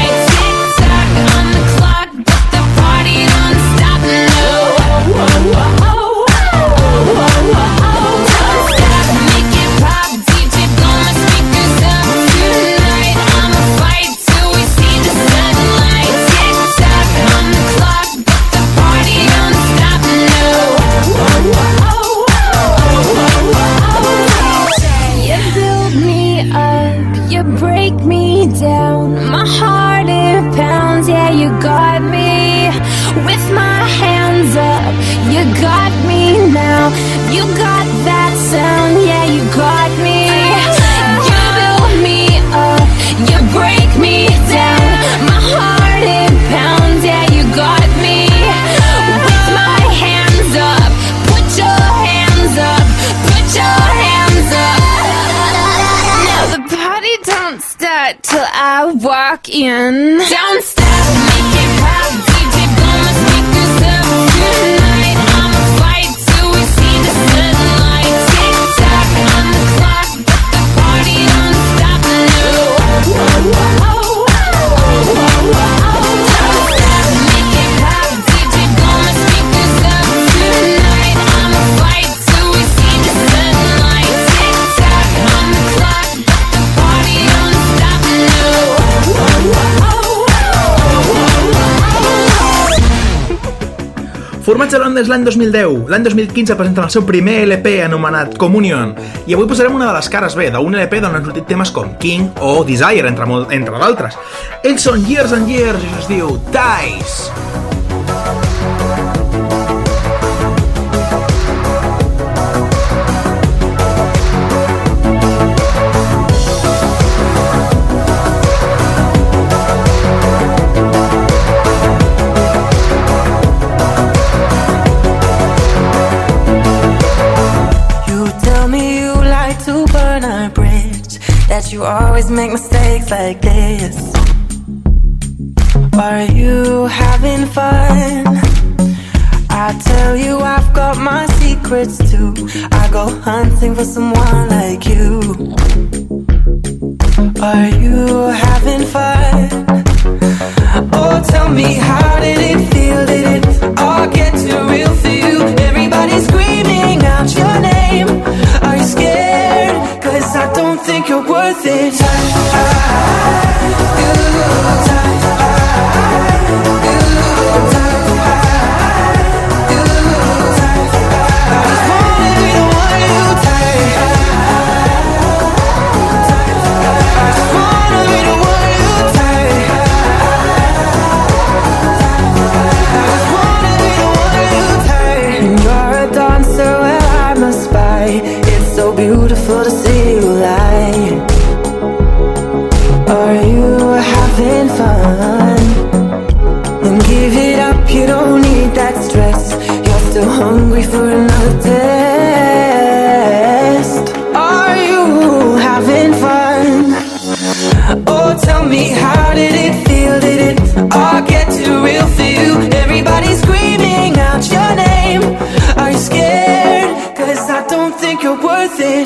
rock in. Don't stop, make it pop, D J blow my speakers up tonight. I'ma fight till we see the sunlight. Tick tock on the clock, but the party don't stop. No. Don't stop, make it pop, D J blow my speakers up tonight. I'ma fight till we see the sunlight. Tick tock on the clock, but the party don't stop. No. Formats a Londres l'any dos mil deu, l'any dos mil quinze presenten el seu primer L P anomenat Communion, i avui posarem una de les cares B d'un L P d'on han sortit temes com King o Desire, entre, molt, entre d'altres. Ells són Years and Years i es diu Ties. That you always make mistakes like this. Are you having fun? I tell you I've got my secrets too. I go hunting for someone like you. Are you having fun? Oh, tell me, how did it feel? Did it all get too real for you? Everybody's screaming out your name. Are you scared? Cause I don't think you're worth it. Beautiful to see you lie. Are you having fun? Then give it up, you don't need that stress. You're still hungry for another test. Are you having fun? Oh, tell me, how did it feel? Did it all get too real for you? Everybody's screaming out your name. Are you scared? Cause I don't think you're worth it.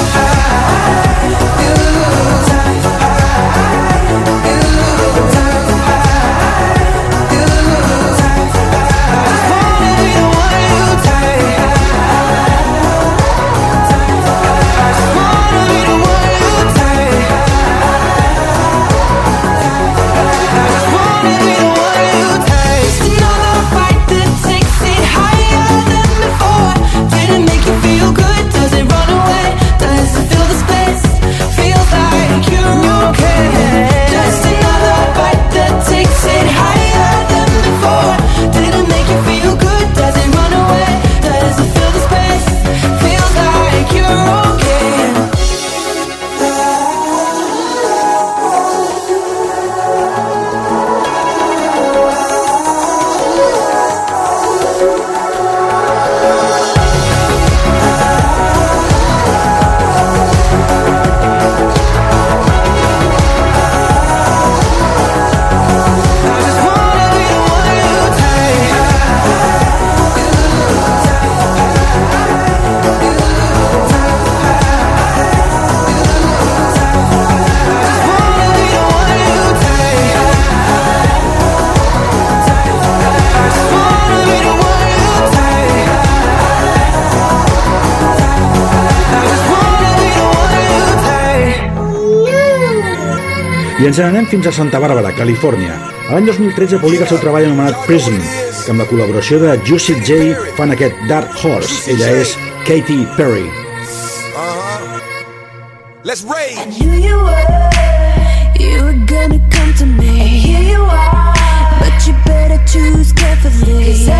I ens n'anem fins a Santa Bàrbara, Califòrnia. L'any dos mil tretze publica el seu treball anomenat Prism, que amb la col·laboració de Juicy J fan aquest Dark Horse. Ella és Katy Perry. Uh-huh. Let's rage. I knew you were, you were gonna come to me. And here you are, but you better choose carefully. 'Cause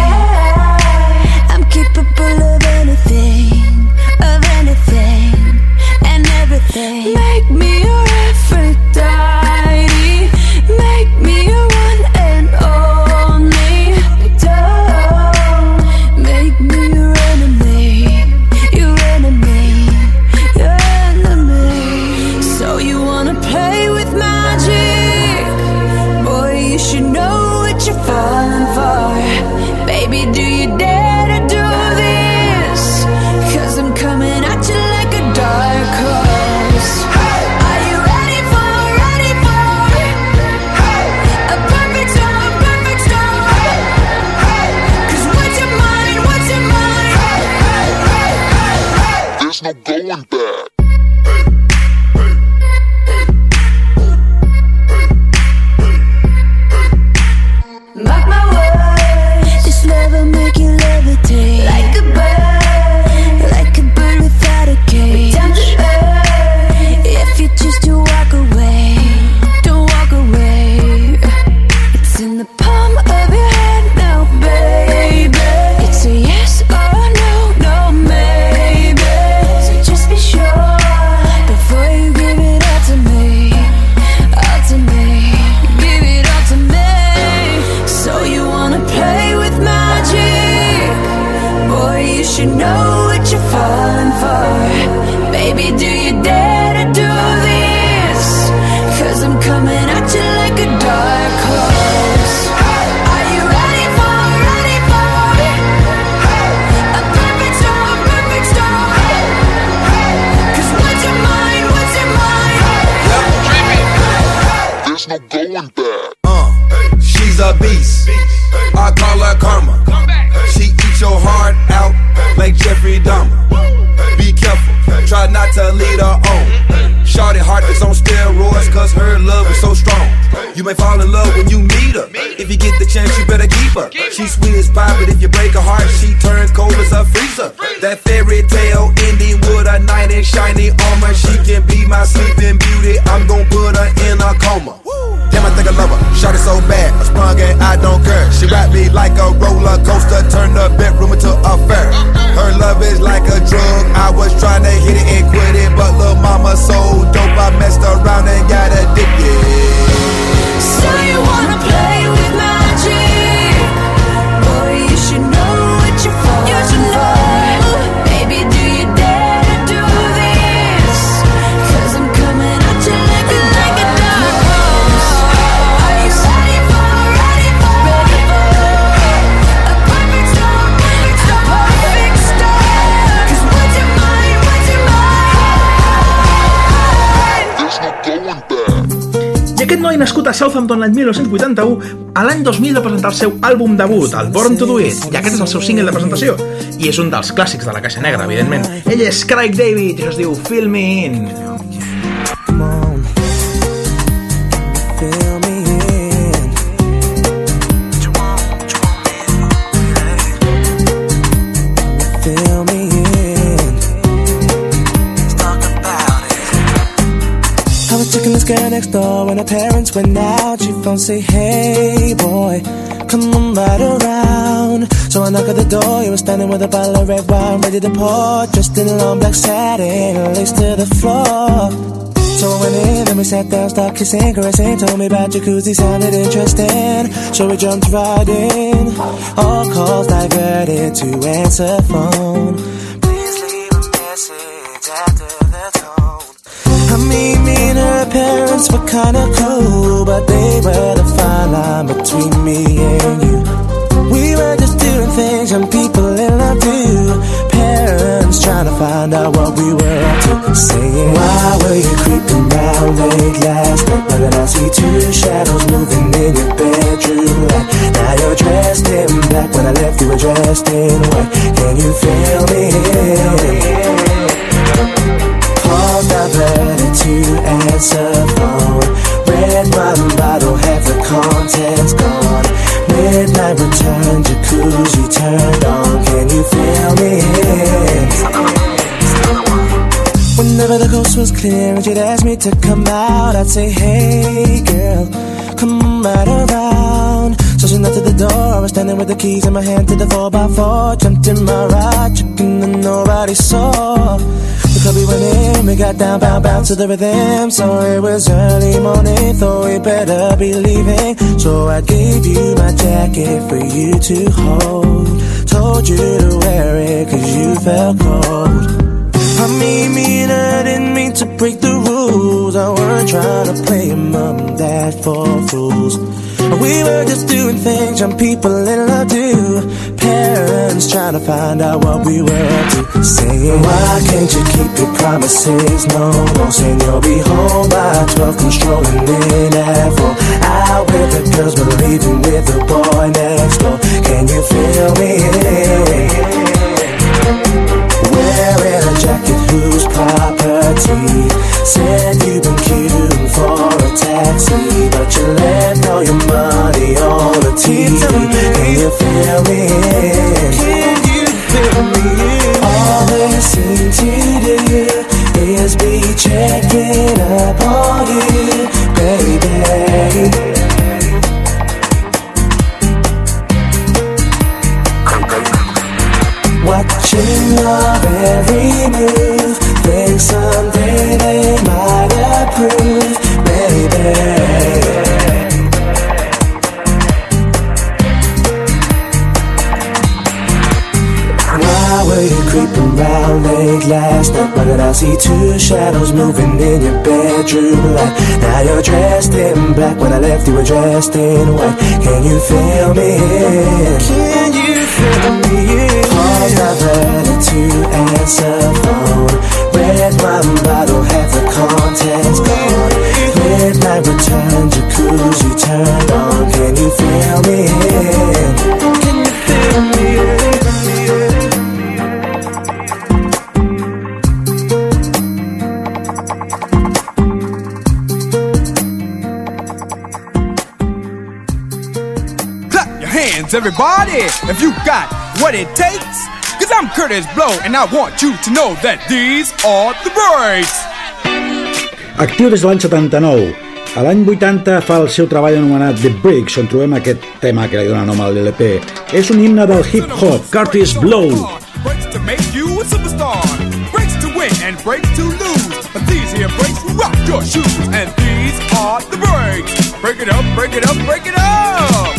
I, I'm capable of anything, of anything, and everything. Make me your Aphrodite, make me your one and only. Don't make me your enemy, your enemy, your enemy. So you wanna play with magic? should know what you're falling for. Baby, do you dare to do this? Cause I'm coming at you like a dark horse. Are you ready for, ready for a perfect storm, perfect storm? Cause what's your mind, what's your mind? There's no going back. Mark my words, this love will make you levitate like a bird, like a bird without a cage. Down to earth, if you choose to walk away, don't walk away. It's in the palm of your hand now, baby. It's a yes or no, no maybe. So just be sure before you give it all to me, all to me, give it all to me. So you wanna play with magic? Boy, you should know what you're falling for. Baby, do you dare to do this? Cause I'm coming at you like a dark horse. Are you ready for, ready for a perfect storm, perfect storm? Cause what's your mind, what's your mind? There's no going back. Uh, she's a beast. I call her karma. She eats your heart out like Jeffrey Dahmer. Be careful, try not to lead her on. Shorty heart is on steroids cause her love is so strong. You may fall in love when you meet her. If you get the chance, you better keep her. She's sweet as pie, but if you break her heart, she turns cold as a freezer. That fairy tale ending with a knight in shiny armor. She can be my sleeping beauty. I'm gon' put her in a coma. Damn, I think I love her. Shot it so bad, I sprung and I don't care. She wrapped me like a roller coaster, turned the bedroom into a fair. Her love is like a drug. I was trying to hit it and quit it, but lil' mama so dope, I messed around and got addicted. So you wanna play with magic? Boy, you should know what you're falling for. Baby, do you dare to do this? Cause I'm coming at you like a, like a dark horse. Are you ready for, ready for, ready for a perfect storm, perfect storm, perfect storm? Cause what's your mind, what's your mind? There's no going back. I aquest noi nascut a Southampton l'any dinou vuitanta-u, a l'any dos mil va presentar el seu àlbum debut, el Born to Do It, i aquest és el seu single de presentació, i és un dels clàssics de la Caixa Negra, evidentment. Ell és Craig David, i això es diu Fill Me In. Come on, fill me in. Fill me in. Let's talk about it. I was checking this girl next door when her parents went out. She phoned, say, hey boy, come on right around. So I knock at the door, you were standing with a bottle of red wine ready to pour, dressed in long black satin, lace to the floor. So I went in and we sat down, started kissing, caressing, told me about jacuzzi, sounded interesting. So we jumped right in, all calls diverted to answer phone. Please leave a message after the tone. I mean, me and her parents were kinda cool, but they were the fine line between me and you. We were just doing things young people in love do. Parents trying to find out what we were up to, saying, why were you creeping round late last night? Now that I see two shadows moving in your bedroom light. Now you're dressed in black, when I left you were dressed in white. Can you feel me? Calls diverted to answer phone. Red wine bottle, half the contents gone. Midnight return, jacuzzi turned on. Can you feel me? Whenever the coast was clear and she'd ask me to come out, I'd say, hey girl, come right around. So she knocked at the door, I was standing with the keys in my hand to the four by four. Jumped in my ride, checking and nobody saw. The club we went in, we got down, bound, bound to the rhythm. So it was early morning, thought we better be leaving. So I gave you my jacket for you to hold. Told you to wear it cause you felt cold. I mean, me and her didn't mean to break the rules. I weren't trying to play mom and dad for fools. we were just doing things young people in love do. Parents trying to find out what we were up to. Saying, why can't you keep your promises? No, no, saying you'll be home by twelve, come strolling in at four. Out with the girls, but leaving with the boy next door. Can you feel me? Wearing a jacket whose property. Said you've been queuing for a taxi, but you left all your money on the T V. Can you feel me? Can you feel me? All they seem to do is be checking up on you, baby. Watching your every move, think someday they might approve, baby. Why were you creeping round late last night? Why did I see two shadows moving in your bedroom light? Now you're dressed in black, when I left you were dressed in white. Can you feel me? Can you feel me? Paul's not ready to answer phone. Red wine bottle, half the contents gone. Midnight return, jacuzzi turned on. Can you feel me? Can you feel me? Everybody, if you got what it takes, cause I'm Curtis Blow and I want you to know that these are the breaks. Actiu des de l'any setanta-nou. A l'any vuitanta fa el seu treball anomenat The Breaks, on trobem aquest tema que li dona nom al L P. És un himne del hip-hop, Curtis Blow. Breaks to make you a superstar, breaks to win and breaks to lose, but these here breaks will rock your shoes, and these are the breaks. Break it up, break it up, break it up.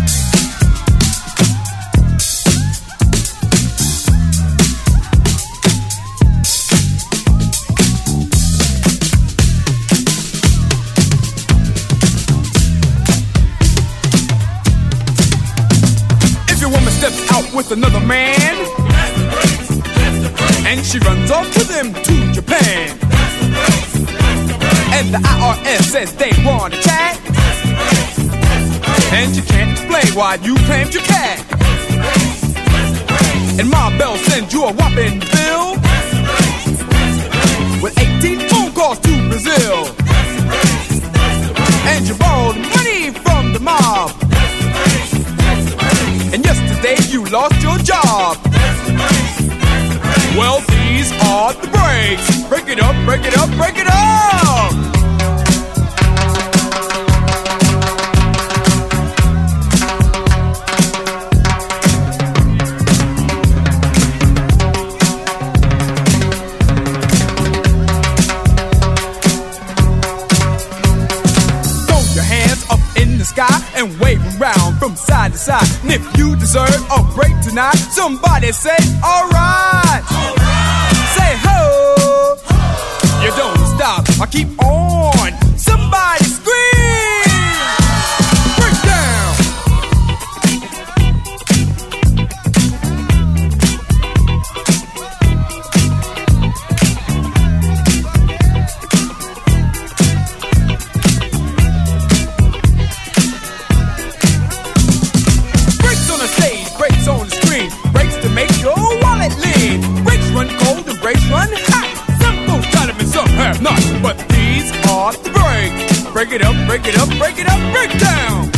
With another man, that's the breaks, that's the breaks. And she runs off with him to Japan, that's the breaks, that's the breaks. And the I R S says they want to chat, that's the breaks, that's the breaks. And you can't explain why you claimed your cat, that's the breaks, that's the breaks. And Ma Bell sends you a whopping bill, that's the breaks, that's the breaks. With eighteen phone calls to Brazil, that's the breaks, that's the breaks. And you borrowed money from the mob, that's the breaks, that's the breaks. And yesterday you lost your job. That's the breaks. That's the breaks. Well, these are the breaks. Break it up, break it up, break it up. Throw your hands up in the sky and wave around from side to side. And if you deserve a break tonight, somebody say, alright. Alright. Say ho. Ho. You don't stop, I keep on. Somebody scream. Break down. But these are the breaks. Break it up, break it up, break it up, break down.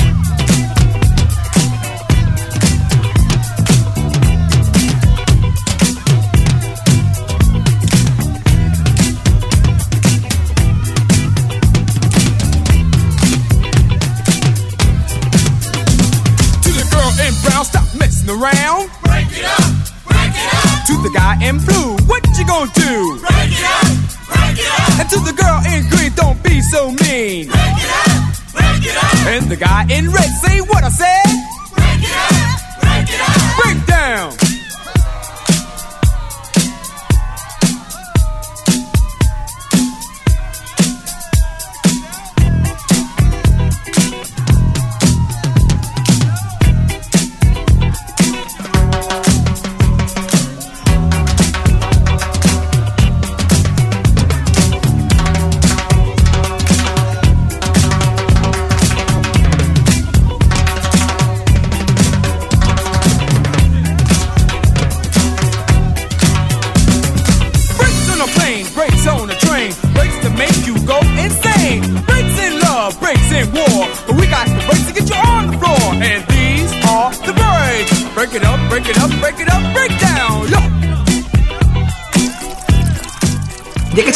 To the girl in brown, stop messing around. Break it up, break it up. To the guy in blue, what you gonna do? Break it up. And to the girl in green, don't be so mean. Break it up, break it up. And the guy in red, say what I said. Break it up, break it up. Break down.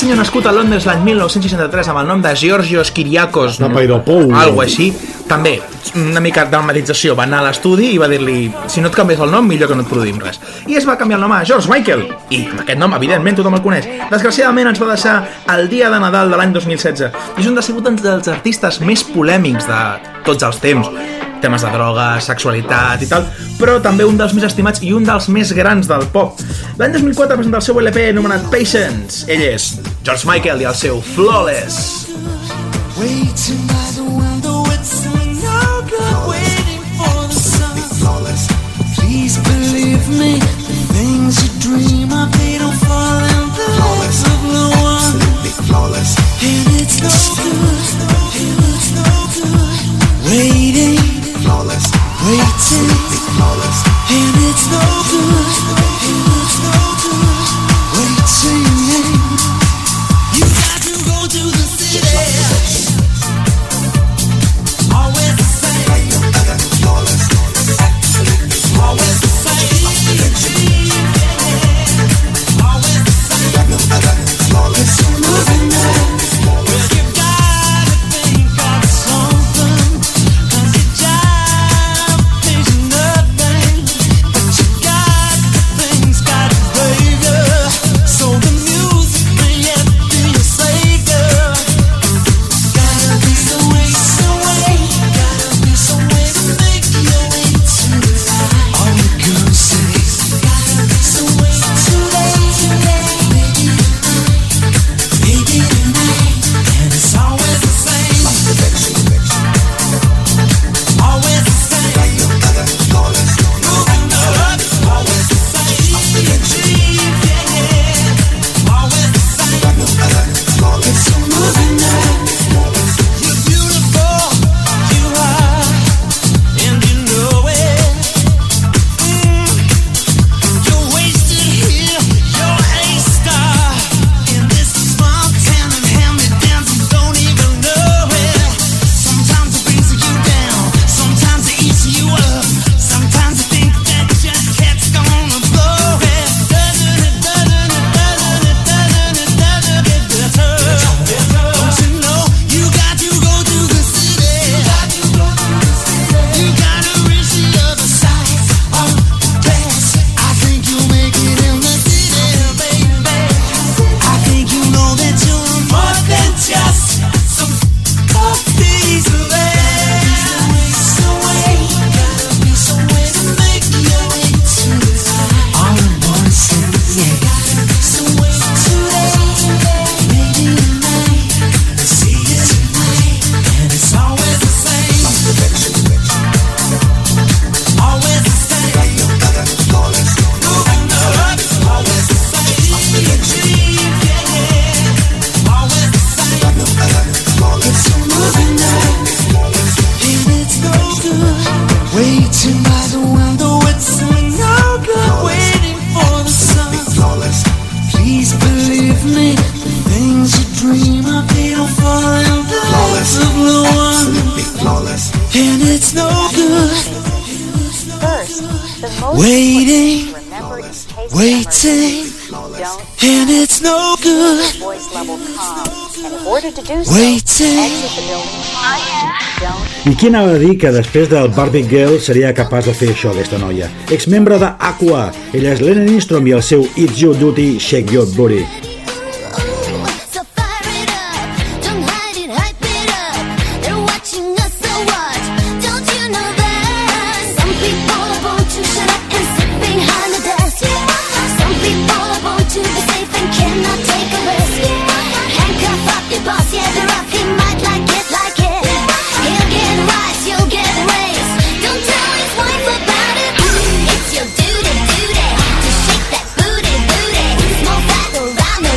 senyor nascut a Londres l'any mil nou-cents seixanta-tres amb el nom de Georgios Kyriakos, Papaidopoulos. algo així, també una mica de dramatització, va anar a l'estudi i va dir-li, si no et canvies el nom, millor que no et produïm res. I es va canviar el nom a George Michael, i amb aquest nom, evidentment, tothom el coneix. Desgraciadament ens va deixar el dia de Nadal de l'any dos mil setze, i és un dels artistes més polèmics de tots els temps, temes de droga, sexualitat i tal, però també un dels més estimats i un dels més grans del pop. L'any dos mil quatre presenta el seu L P anomenat Patience. Ell és George Michael i el seu Flawless. Waiting by the window, it's no good waiting for the sun. Please believe me, the things you dream of, they don't fall in the hands of no one. And it's no good, and it's no good waiting, waiting. And it's no good, and it's no good waiting. You got to go to the city. Always the same. Always the same. Always the same. It's a moving night. Well, you gotta think of something, 'cause your job pays you nothing, but you got the things, got it, baby. So the music may yet be your savior. Gotta be some way, some way. Gotta be some way to make your way to the light. All the girls say, gotta be some way today, today, baby tonight, baby tonight. And it's always the same, always the same. Moving up, always the same. Yeah, yeah, always the same. It's a moving night. You're beautiful, you are, and you know it. Mm. You're wasted here, you're a star in this small town and hand-me-downs, you don't even know it. Sometimes it brings you down, sometimes it eats you up, sometimes you think that your cat's gonna blow it. Doesn't it, doesn't it, doesn't it, doesn't it, doesn't it get better? Don't you know you got to go to the city? You gotta reach the other side of the glass. I think you'll make it in the city, baby. I think you know that you're more than just some four days away. Some way, gotta be some way to make your way to the light. All the boys say, yeah, gotta be some way today, maybe tonight. I see you tonight, and it's always the same. Always the same. Moving up, always the same. Yeah, yeah, always the same. It's a moving night, and it's no good waiting by the window. It's no good waiting for the sun. Please believe me, the things you dream of, they don't fall in the hands of no one. And it's no good waiting, waiting. And it's no good waiting. I qui anava a dir que després del Barbie Girl seria capaç de fer això, aquesta noia? Exmembre de Aqua, ella és Lennon Instrom i el seu It's Your Duty, Shake Your Booty. So fire it up, don't hide it, hype it up. They're watching us, so what? Don't you know that? Some people are born to shut up and sit behind the desk. Some people are born to be safe and cannot take a risk. Handcuff up your boss, yeah, they're rough, he might like it, like it. He'll get a rise, you'll get a raise. Don't tell his wife about it. It's your duty, duty to shake that booty, booty. Small fat around the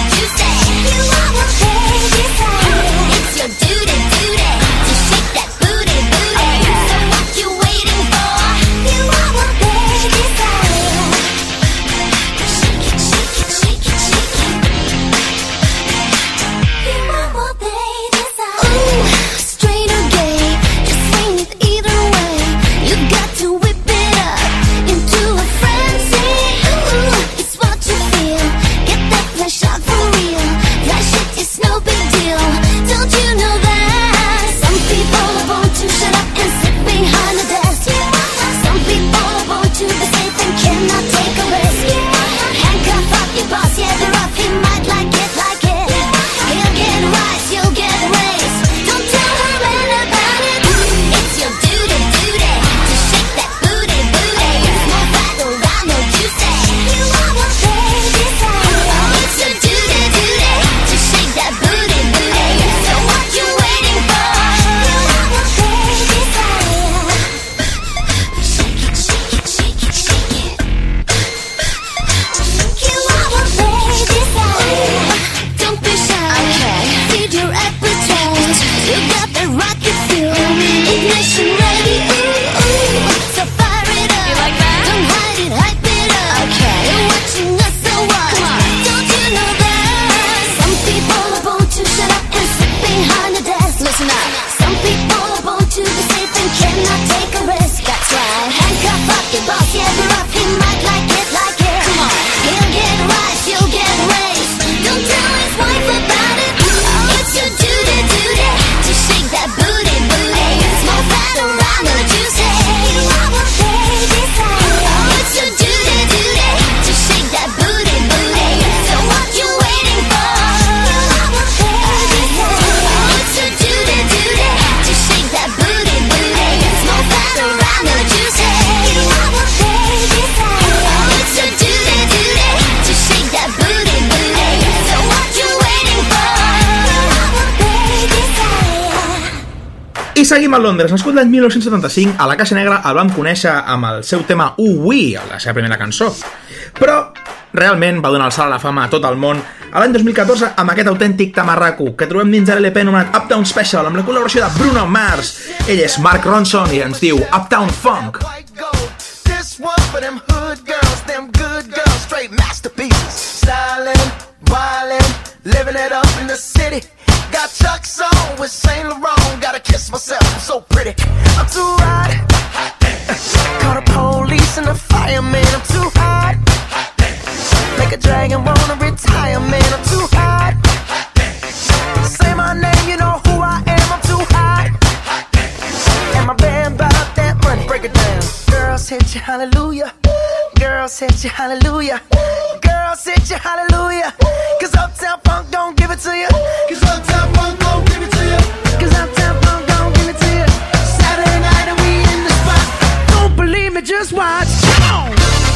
seguim a Londres. Nascut l'any mil nou-cents setanta-cinc, a la Caixa Negra el vam conèixer amb el seu tema Ooh Wee, la seva primera cançó. Però realment va donar el salt a la fama a tot el món a l'any dos mil catorze amb aquest autèntic tamarraco que trobem dins de l'L P anomenat Uptown Special amb la col·laboració de Bruno Mars. Ell és Mark Ronson i ens diu Uptown Funk. This one for them hood girls, them good girls, straight masterpieces. Stylin', wildin', living it up in the city. Got Chuck's on with Saint Laurent. Gotta kiss myself, I'm so pretty. I'm too hot. Call the police and the fireman. I'm too hot. Make a dragon wanna retire, man. I'm too hot. Say my name, you know who I am. I'm too hot. And my band bought that money. Break it down. Girls hit you, hallelujah. Girls hit you, hallelujah. Girls hit you, hallelujah. Cause Uptown Funk don't give it to you. Cause Uptown Funk don't give it to you. Cause Uptown Funk don't give it to you. Saturday night and we in the spot. Don't believe me, just watch. Come on.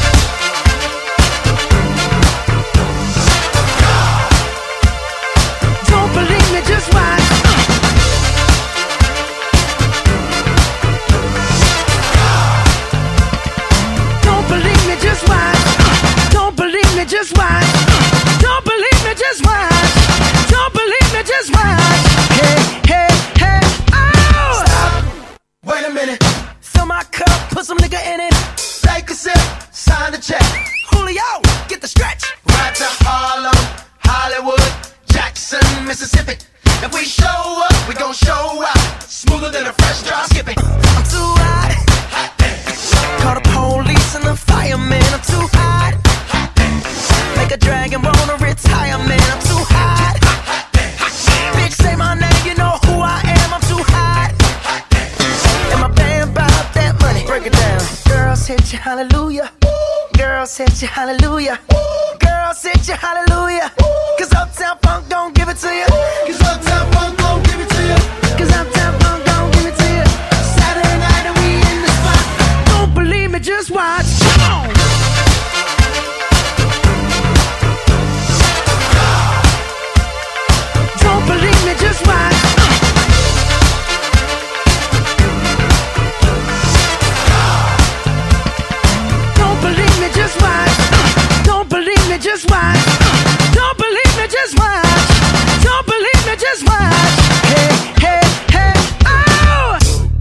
Don't believe me, just watch. Don't believe me, just watch. Don't believe me, just watch. Don't believe me, just watch. Don't believe me, just watch. Hey, hey, hey, oh! Stop. Wait a minute. Fill my cup, put some nigga in it. Take a sip, sign the check. Julio, get the stretch. Right to Harlem, Hollywood, Jackson, Mississippi. If we show up, we gon' show out. Smoother than a fresh drop skipping. I'm too hot. Call the police and the fireman. I'm too hot. Make a dragon wanna retire, man. I'm too hot. Bitch, say my name, you know who I am. I'm too hot. And my band bought that money. Break it down. Girls hit you, hallelujah. Girls hit you, hallelujah. Girls hit you, hallelujah. Cause Uptown Funk don't give it to you. Cause Uptown Funk don't give it to you. Cause Uptown Funk don't give it to you. Saturday night and we in the spot. Don't believe me, just watch. Come on. Don't believe me, just watch. Don't believe me, just watch. Don't believe me, just watch. Don't believe me, just watch. Don't believe me, just watch. Hey, hey, hey, oh!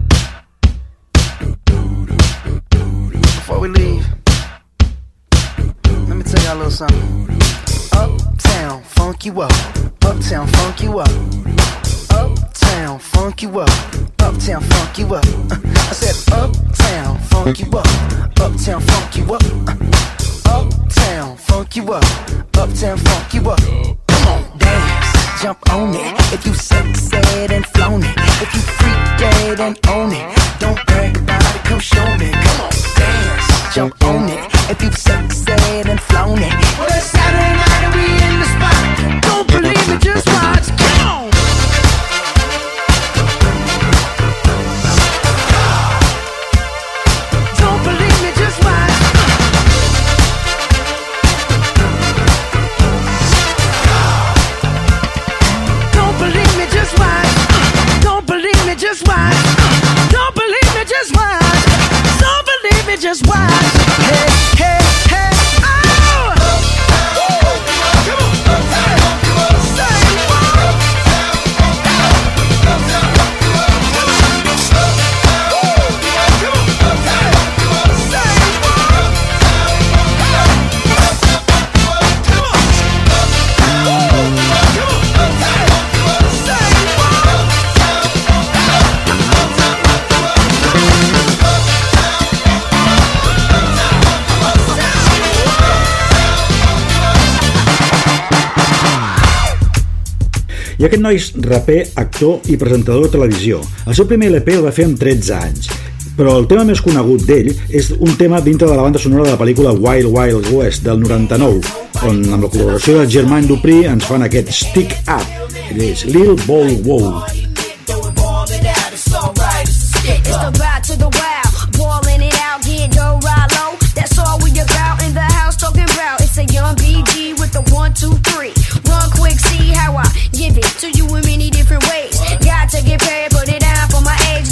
Before we leave, let me tell y'all a little something. Uptown, funk you up. Uptown, funk you up. Uptown, funk you up. Uptown, funk you up. Uh, I said uptown, funk you up. Uptown, funk you up. Uh, uptown, funk you up. Uptown, funk you up. Come on, dance, jump on it. If you sexed and flown it. If you freak dead and own it. Don't brag about it, come show me. Come on, dance, jump on it. If you sexed and flown it. Well, it's Saturday night and we in the spot. Don't believe me, just watch. Come on. Don't believe me, just watch. Don't believe me, just watch. Don't believe me, just watch. Don't believe me, just watch. Don't believe me, just watch. Hey, hey, hey, oh! I aquest noi és raper, actor i presentador de televisió. El seu primer L P el va fer amb tretze anys, però el tema més conegut d'ell és un tema dintre de la banda sonora de la pel·lícula Wild Wild West del noranta-nou, on amb la col·laboració de Jermaine Dupri ens fan aquest Stick Up. Ell és Lil Bow Wow. It's the ride to the wild, ballin' it out, get go ride low. That's all we about in the house talking about. It's a young B G with the one, two, three. Run quick, see how I give it to you in many different ways. Got to get paid, put it down for my age.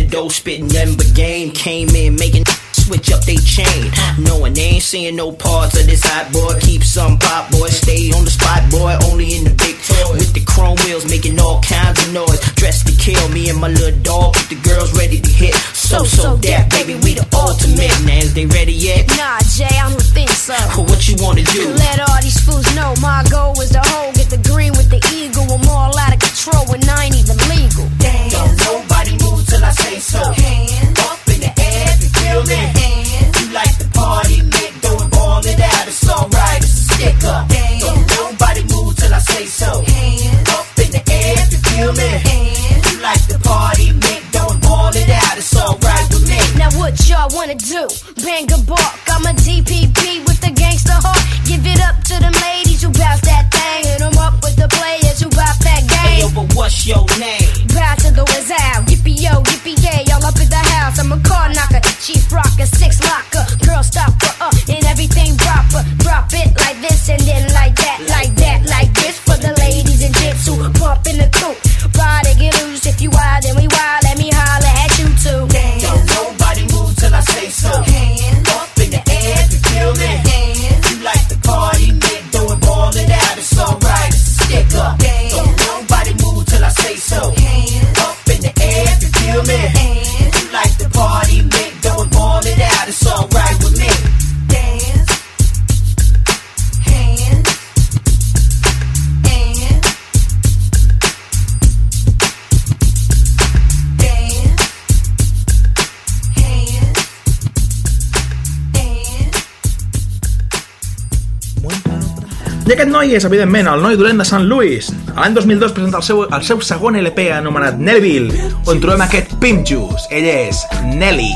dough, spitting nothing but game. Came in making switch up they chain, knowing they ain't seeing no parts of this hot boy. Keep some pop boy, stay on the spot boy, only in the big toy with the chrome wheels making all kinds of noise. Dressed to kill, me and my little dog, with the girls ready to hit. So so that baby, we the ultimate. Now is they ready yet? Nah, Jay, I don't think so. What you wanna do? Let all these fools know my goal was to hold, get the green with the eagle. I'm all out of control when I ain't even legal. Dance. Don't nobody move till I say so. Hands up in the air if you feel me. Hands. You like the party, make dough and ball it out. It's alright, it's a stick up. Dance. Don't nobody move till I say so. Hands up in the air if you feel me. Hands. You like the party, make dough and ball it out. It's alright with me. Now what y'all wanna do? Bang a bark, I'm a D P P with the gangster heart. Give it up to them ladies who bounce that thing, hit them up with the players who bout that game. Hey, yo, but what's your name? Bow to the wizard, yippee yo, yippee yay, y'all up in the house. I'm a car knocker, chief rocker, six locker, girl stopper, uh, and everything proper. Drop it like this and then like that, like that, like this for the ladies and gents who pump in the coop. Body get loose, if you wild, then we wild. Let me holler at you too. Dance. Don't nobody move till I say so. Hands up in the air if you feel me. Hands. You like the party, make dough and ball it out. It's alright, it's a stick up. Dance. Don't nobody move till I say so. Hands up in the air if you feel me. Hands. You like the party, make dough and ball it out. It's alright with me. Dance. Hands. And I aquest noi és, evidentment, el noi dolent de Saint Louis. L'any dos mil dos presenta el seu, el seu segon L P anomenat Nellyville, on trobem aquest Pimp Juice. Ell és Nelly.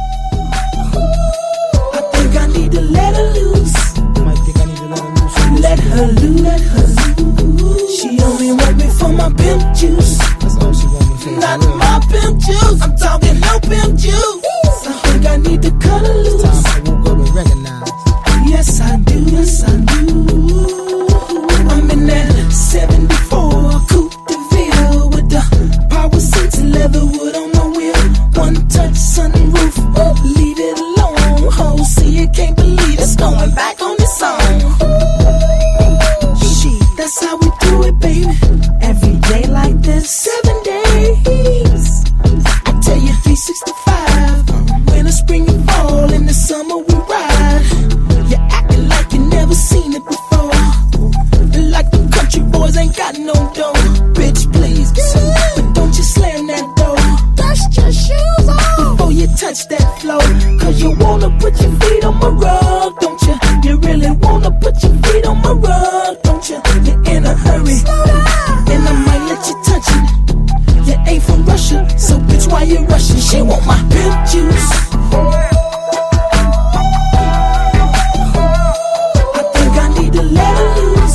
I think I need to let her loose. Might think I need to let her loose. Let her loose. Let her loose. She only want me for my pimp juice. That's all she want me for. Not my pimp juice. I'm talking no pimp juice. I think I need to cut her loose. It's time I woke up and recognize. Yes I do. Yes I do. I'm in that seventy-four Coupe de Ville with the power seats and leather wood on the wheel. One touch sunroof, leave it alone. Ho, see it, can't believe it's going back on its own. Shit, that's how we do it, baby. Every day like this, seven days. I tell you, three sixty-five. Winter, spring, and fall. In the summer we ride. You're acting like you never seen it before. Like the country boys ain't got no dough. Bitch, please, but don't you slam that door. Dust your shoes off before you touch that floor. Cause you wanna put your feet on my rug, don't you? You really wanna put your feet on my rug, don't you? You're in a hurry, and I might let you touch it. You ain't from Russia, so bitch, why you rushing? She want my pimp juice. I think I need to let her loose.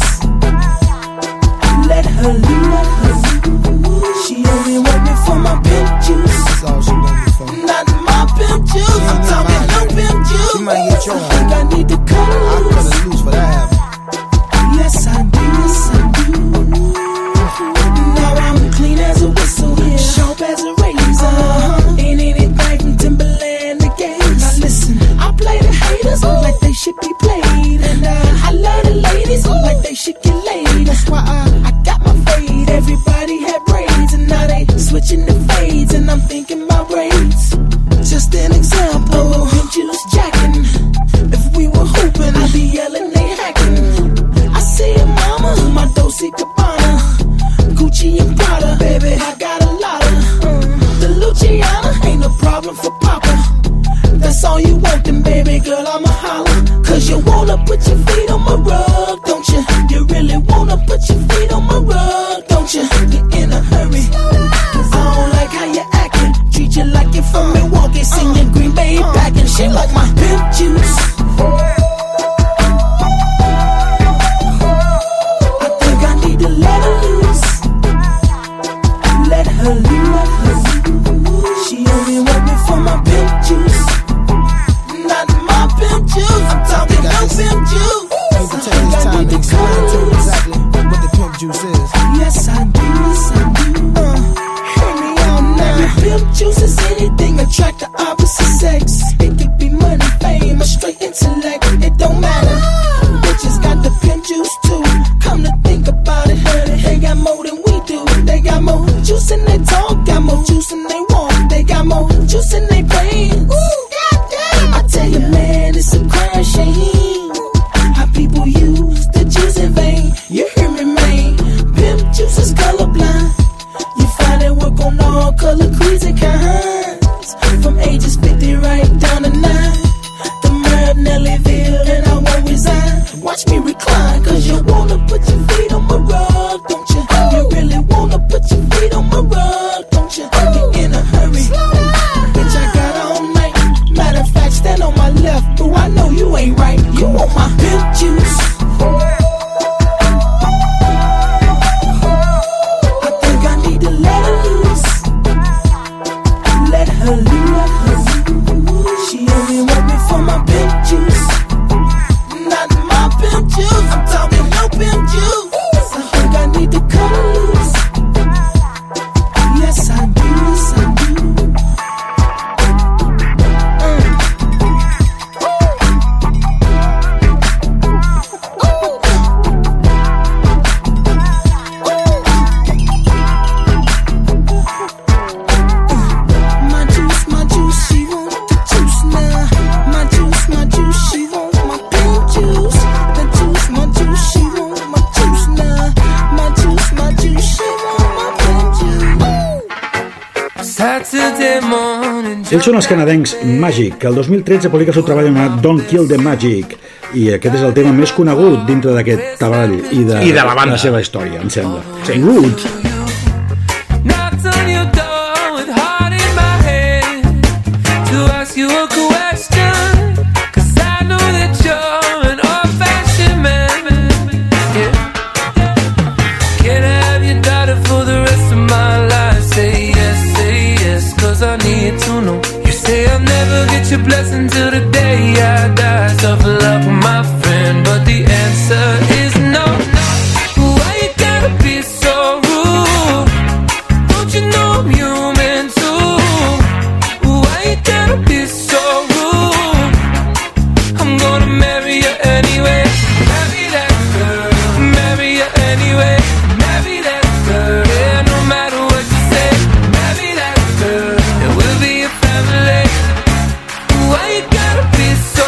Let her loose. She only want me for my pimp juice. That's all she want me for. Not my pimp juice. I'm talking no pimp juice. She might get your I think I need to cut her loose. I cut her loose for that. Yes I do. Yes I do. Now I'm clean as a whistle, yeah. Sharp as a razor. Uh-huh. Ain't anything from Timberland to Gates. Now listen, I play the haters like they should be played, and uh, I love the ladies like they should get laid. That's why I, I got my fade. Everybody had braids, and now they switching the fades, and I'm thinking about braids. Just an example, pimp juice jacking. If we were hooping, I'd be yelling they hacking. I see a mama, my Dolce Gabbana, Gucci and Prada, baby, I got a lot of uh, the Luciana ain't no problem for Papa. That's all you want, then baby girl, I'ma holler. Cause you wanna put your feet on my rug, don't you? You really wanna put your feet on my rug, don't you? You're in a hurry. I don't like how you acting. Treat you like you're from Milwaukee, sing your Green Bay back, and she like my pimp juice. I think I need to let her loose. Let her loose. She only want me for my pimp juice. Not my pimp juice. I'm talking no pimp juice. You can take this time to explain to her exactly what the pimp juice is. Yes I do, yes I do. Uh, hear me out now. Pimp juice is anything got more juice than they want. They got more juice in their veins. I tell you, man, it's a crime shame how people use the juice in vain. You hear me, man? Pimp juice is colorblind. You find it work on all color creeds and kinds, from ages fifty right down to nine. The Merv, Nellyville, and I won't resign. Watch me recline, cause you wanna put your feet on my rug, don't you? You really wanna put your feet on my rug, don't you? You in a hurry, bitch, I got all night. Matter of fact, stand on my left, boo, I know you ain't right. You want my pimp juice. I think I need to let her loose. Let her loose. She only want me for my pimp juice. Not my pimp juice, I'm talking no pimp juice. I think I need to cut her loose. Yes, I do, yes, I do. My juice, my juice, she want the juice now. My juice, my juice, she want my pimp juice. The juice, my juice, she want my juice now. My juice, my juice, she want my pimp juice. Saturday morning. Ells són els canadencs Magic, que el dos mil tretze publica el seu treball anomenat Don't Kill the Magic, i aquest és el tema més conegut dintre d'aquest treball i de, I de la banda. la seva història, em sembla. Sí. Root. Knocked on your door with heart in my head to ask you a question, cause I know that you're an old-fashioned man. Yeah. Can I have your daughter for the rest of my life? Say yes, say yes, cause I need to know. You say I'll never get your blessing till the day I die. Tough luck, my friend, but the answer is no. Why you gotta be so rude? Don't you know I'm human too? Why you gotta be so rude? I'm gonna marry you anyway. Marry that girl. Marry you anyway. Marry that girl. Yeah, no matter what you say. Marry that girl. And we'll be a family. Why you gotta be so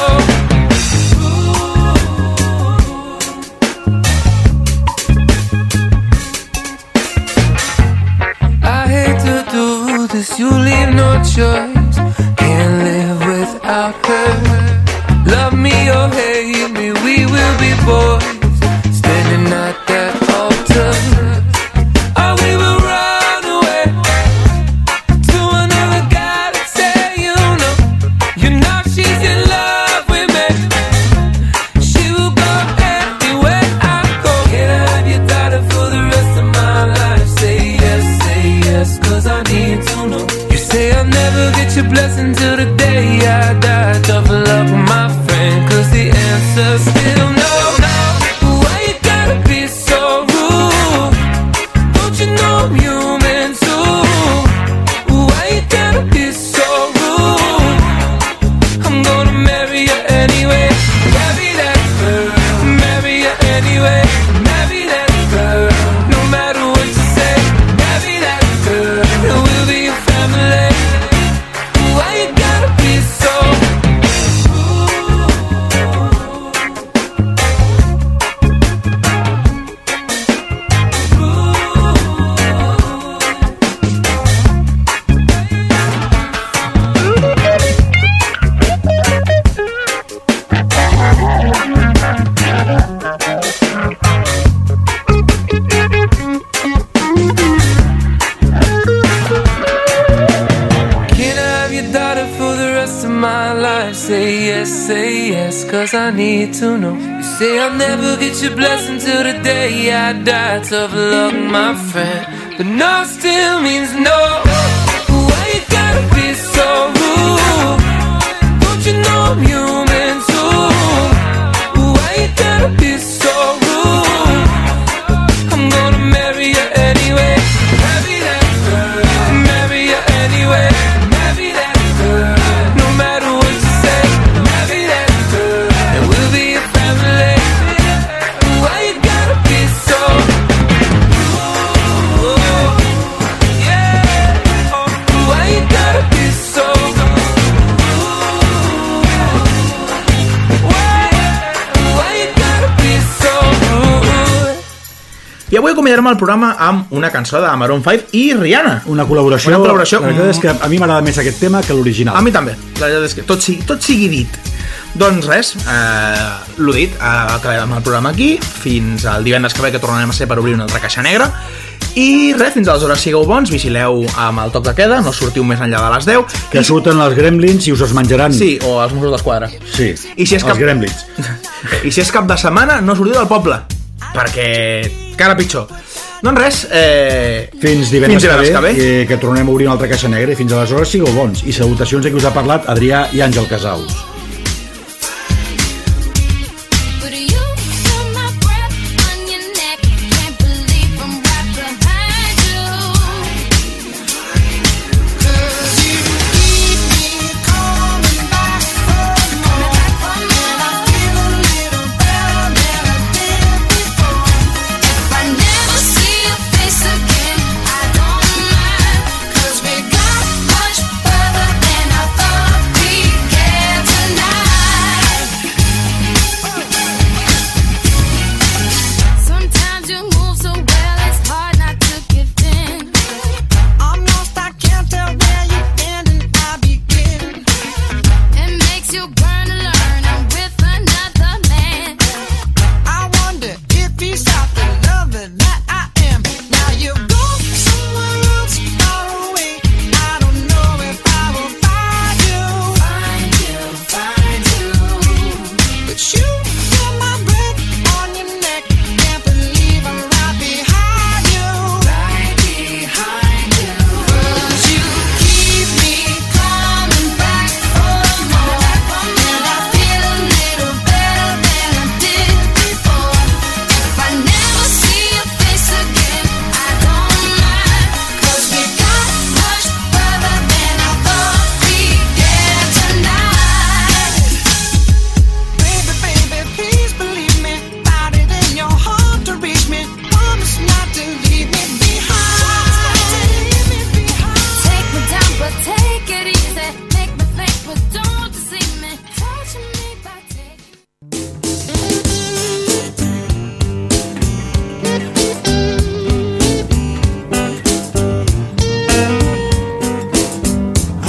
I hate to do this, you leave no choice. Can't live without her. Love me or hate me, we will be boys, standing at that altar. Or we will run away to another guy that say you know. You know she's in love with me. She will go anywhere I go. Can I have your daughter for the rest of my life? Say yes, say yes, cause I need to know. You say I'll never get your blessing till the day I die. Tough luck, my friend, cause the answer's still no. Why you gotta be so rude? Don't you know I'm human too? Why you gotta be so rude? I'm gonna marry you anyway. Marry that girl. Marry you anyway. Marry that girl. No matter what you say. Marry that girl. And we'll be a family. Why you gotta be so Can I have your daughter for the rest of my life? Say yes, say yes, cause I need to know. You say I'll never get your blessing till the day I die. Tough luck, my friend, but no still means no. Why you gotta be so rude? Don't you know I'm human too? Why you gotta be so rude? I'm gonna marry you anyway. Marry that girl. Marry you anyway. Marry that girl. No matter what you say. Marry that girl. And we'll be a family. Why you gotta be so rude? Yeah. I avui acomiadarem el programa amb una cançó de Maroon cinc i Rihanna. Una col·laboració. Una col·laboració. La veritat és que a mi m'agrada més aquest tema que l'original. A mi també. La veritat és que tot sigui, tot sigui dit. Doncs res, eh, l'ho dit, eh, acabem el programa aquí, fins al divendres que ve, que tornarem a ser per obrir una altra caixa negra. I res, fins aleshores sigueu bons, vigileu amb el toc de queda, no sortiu més enllà de les deu. Que surten els gremlins i us els menjaran. Sí, o els Mossos d'Esquadra. Sí, I si és els cap... gremlins. I si és cap de setmana, no sortiu del poble, perquè cara pitjor. Doncs res, eh... fins divendres, fins divendres que ve, que, ve. Que tornem a obrir una altra caixa negra i fins aleshores sigueu bons. I salutacions a qui us ha parlat, Adrià i Àngel Casals.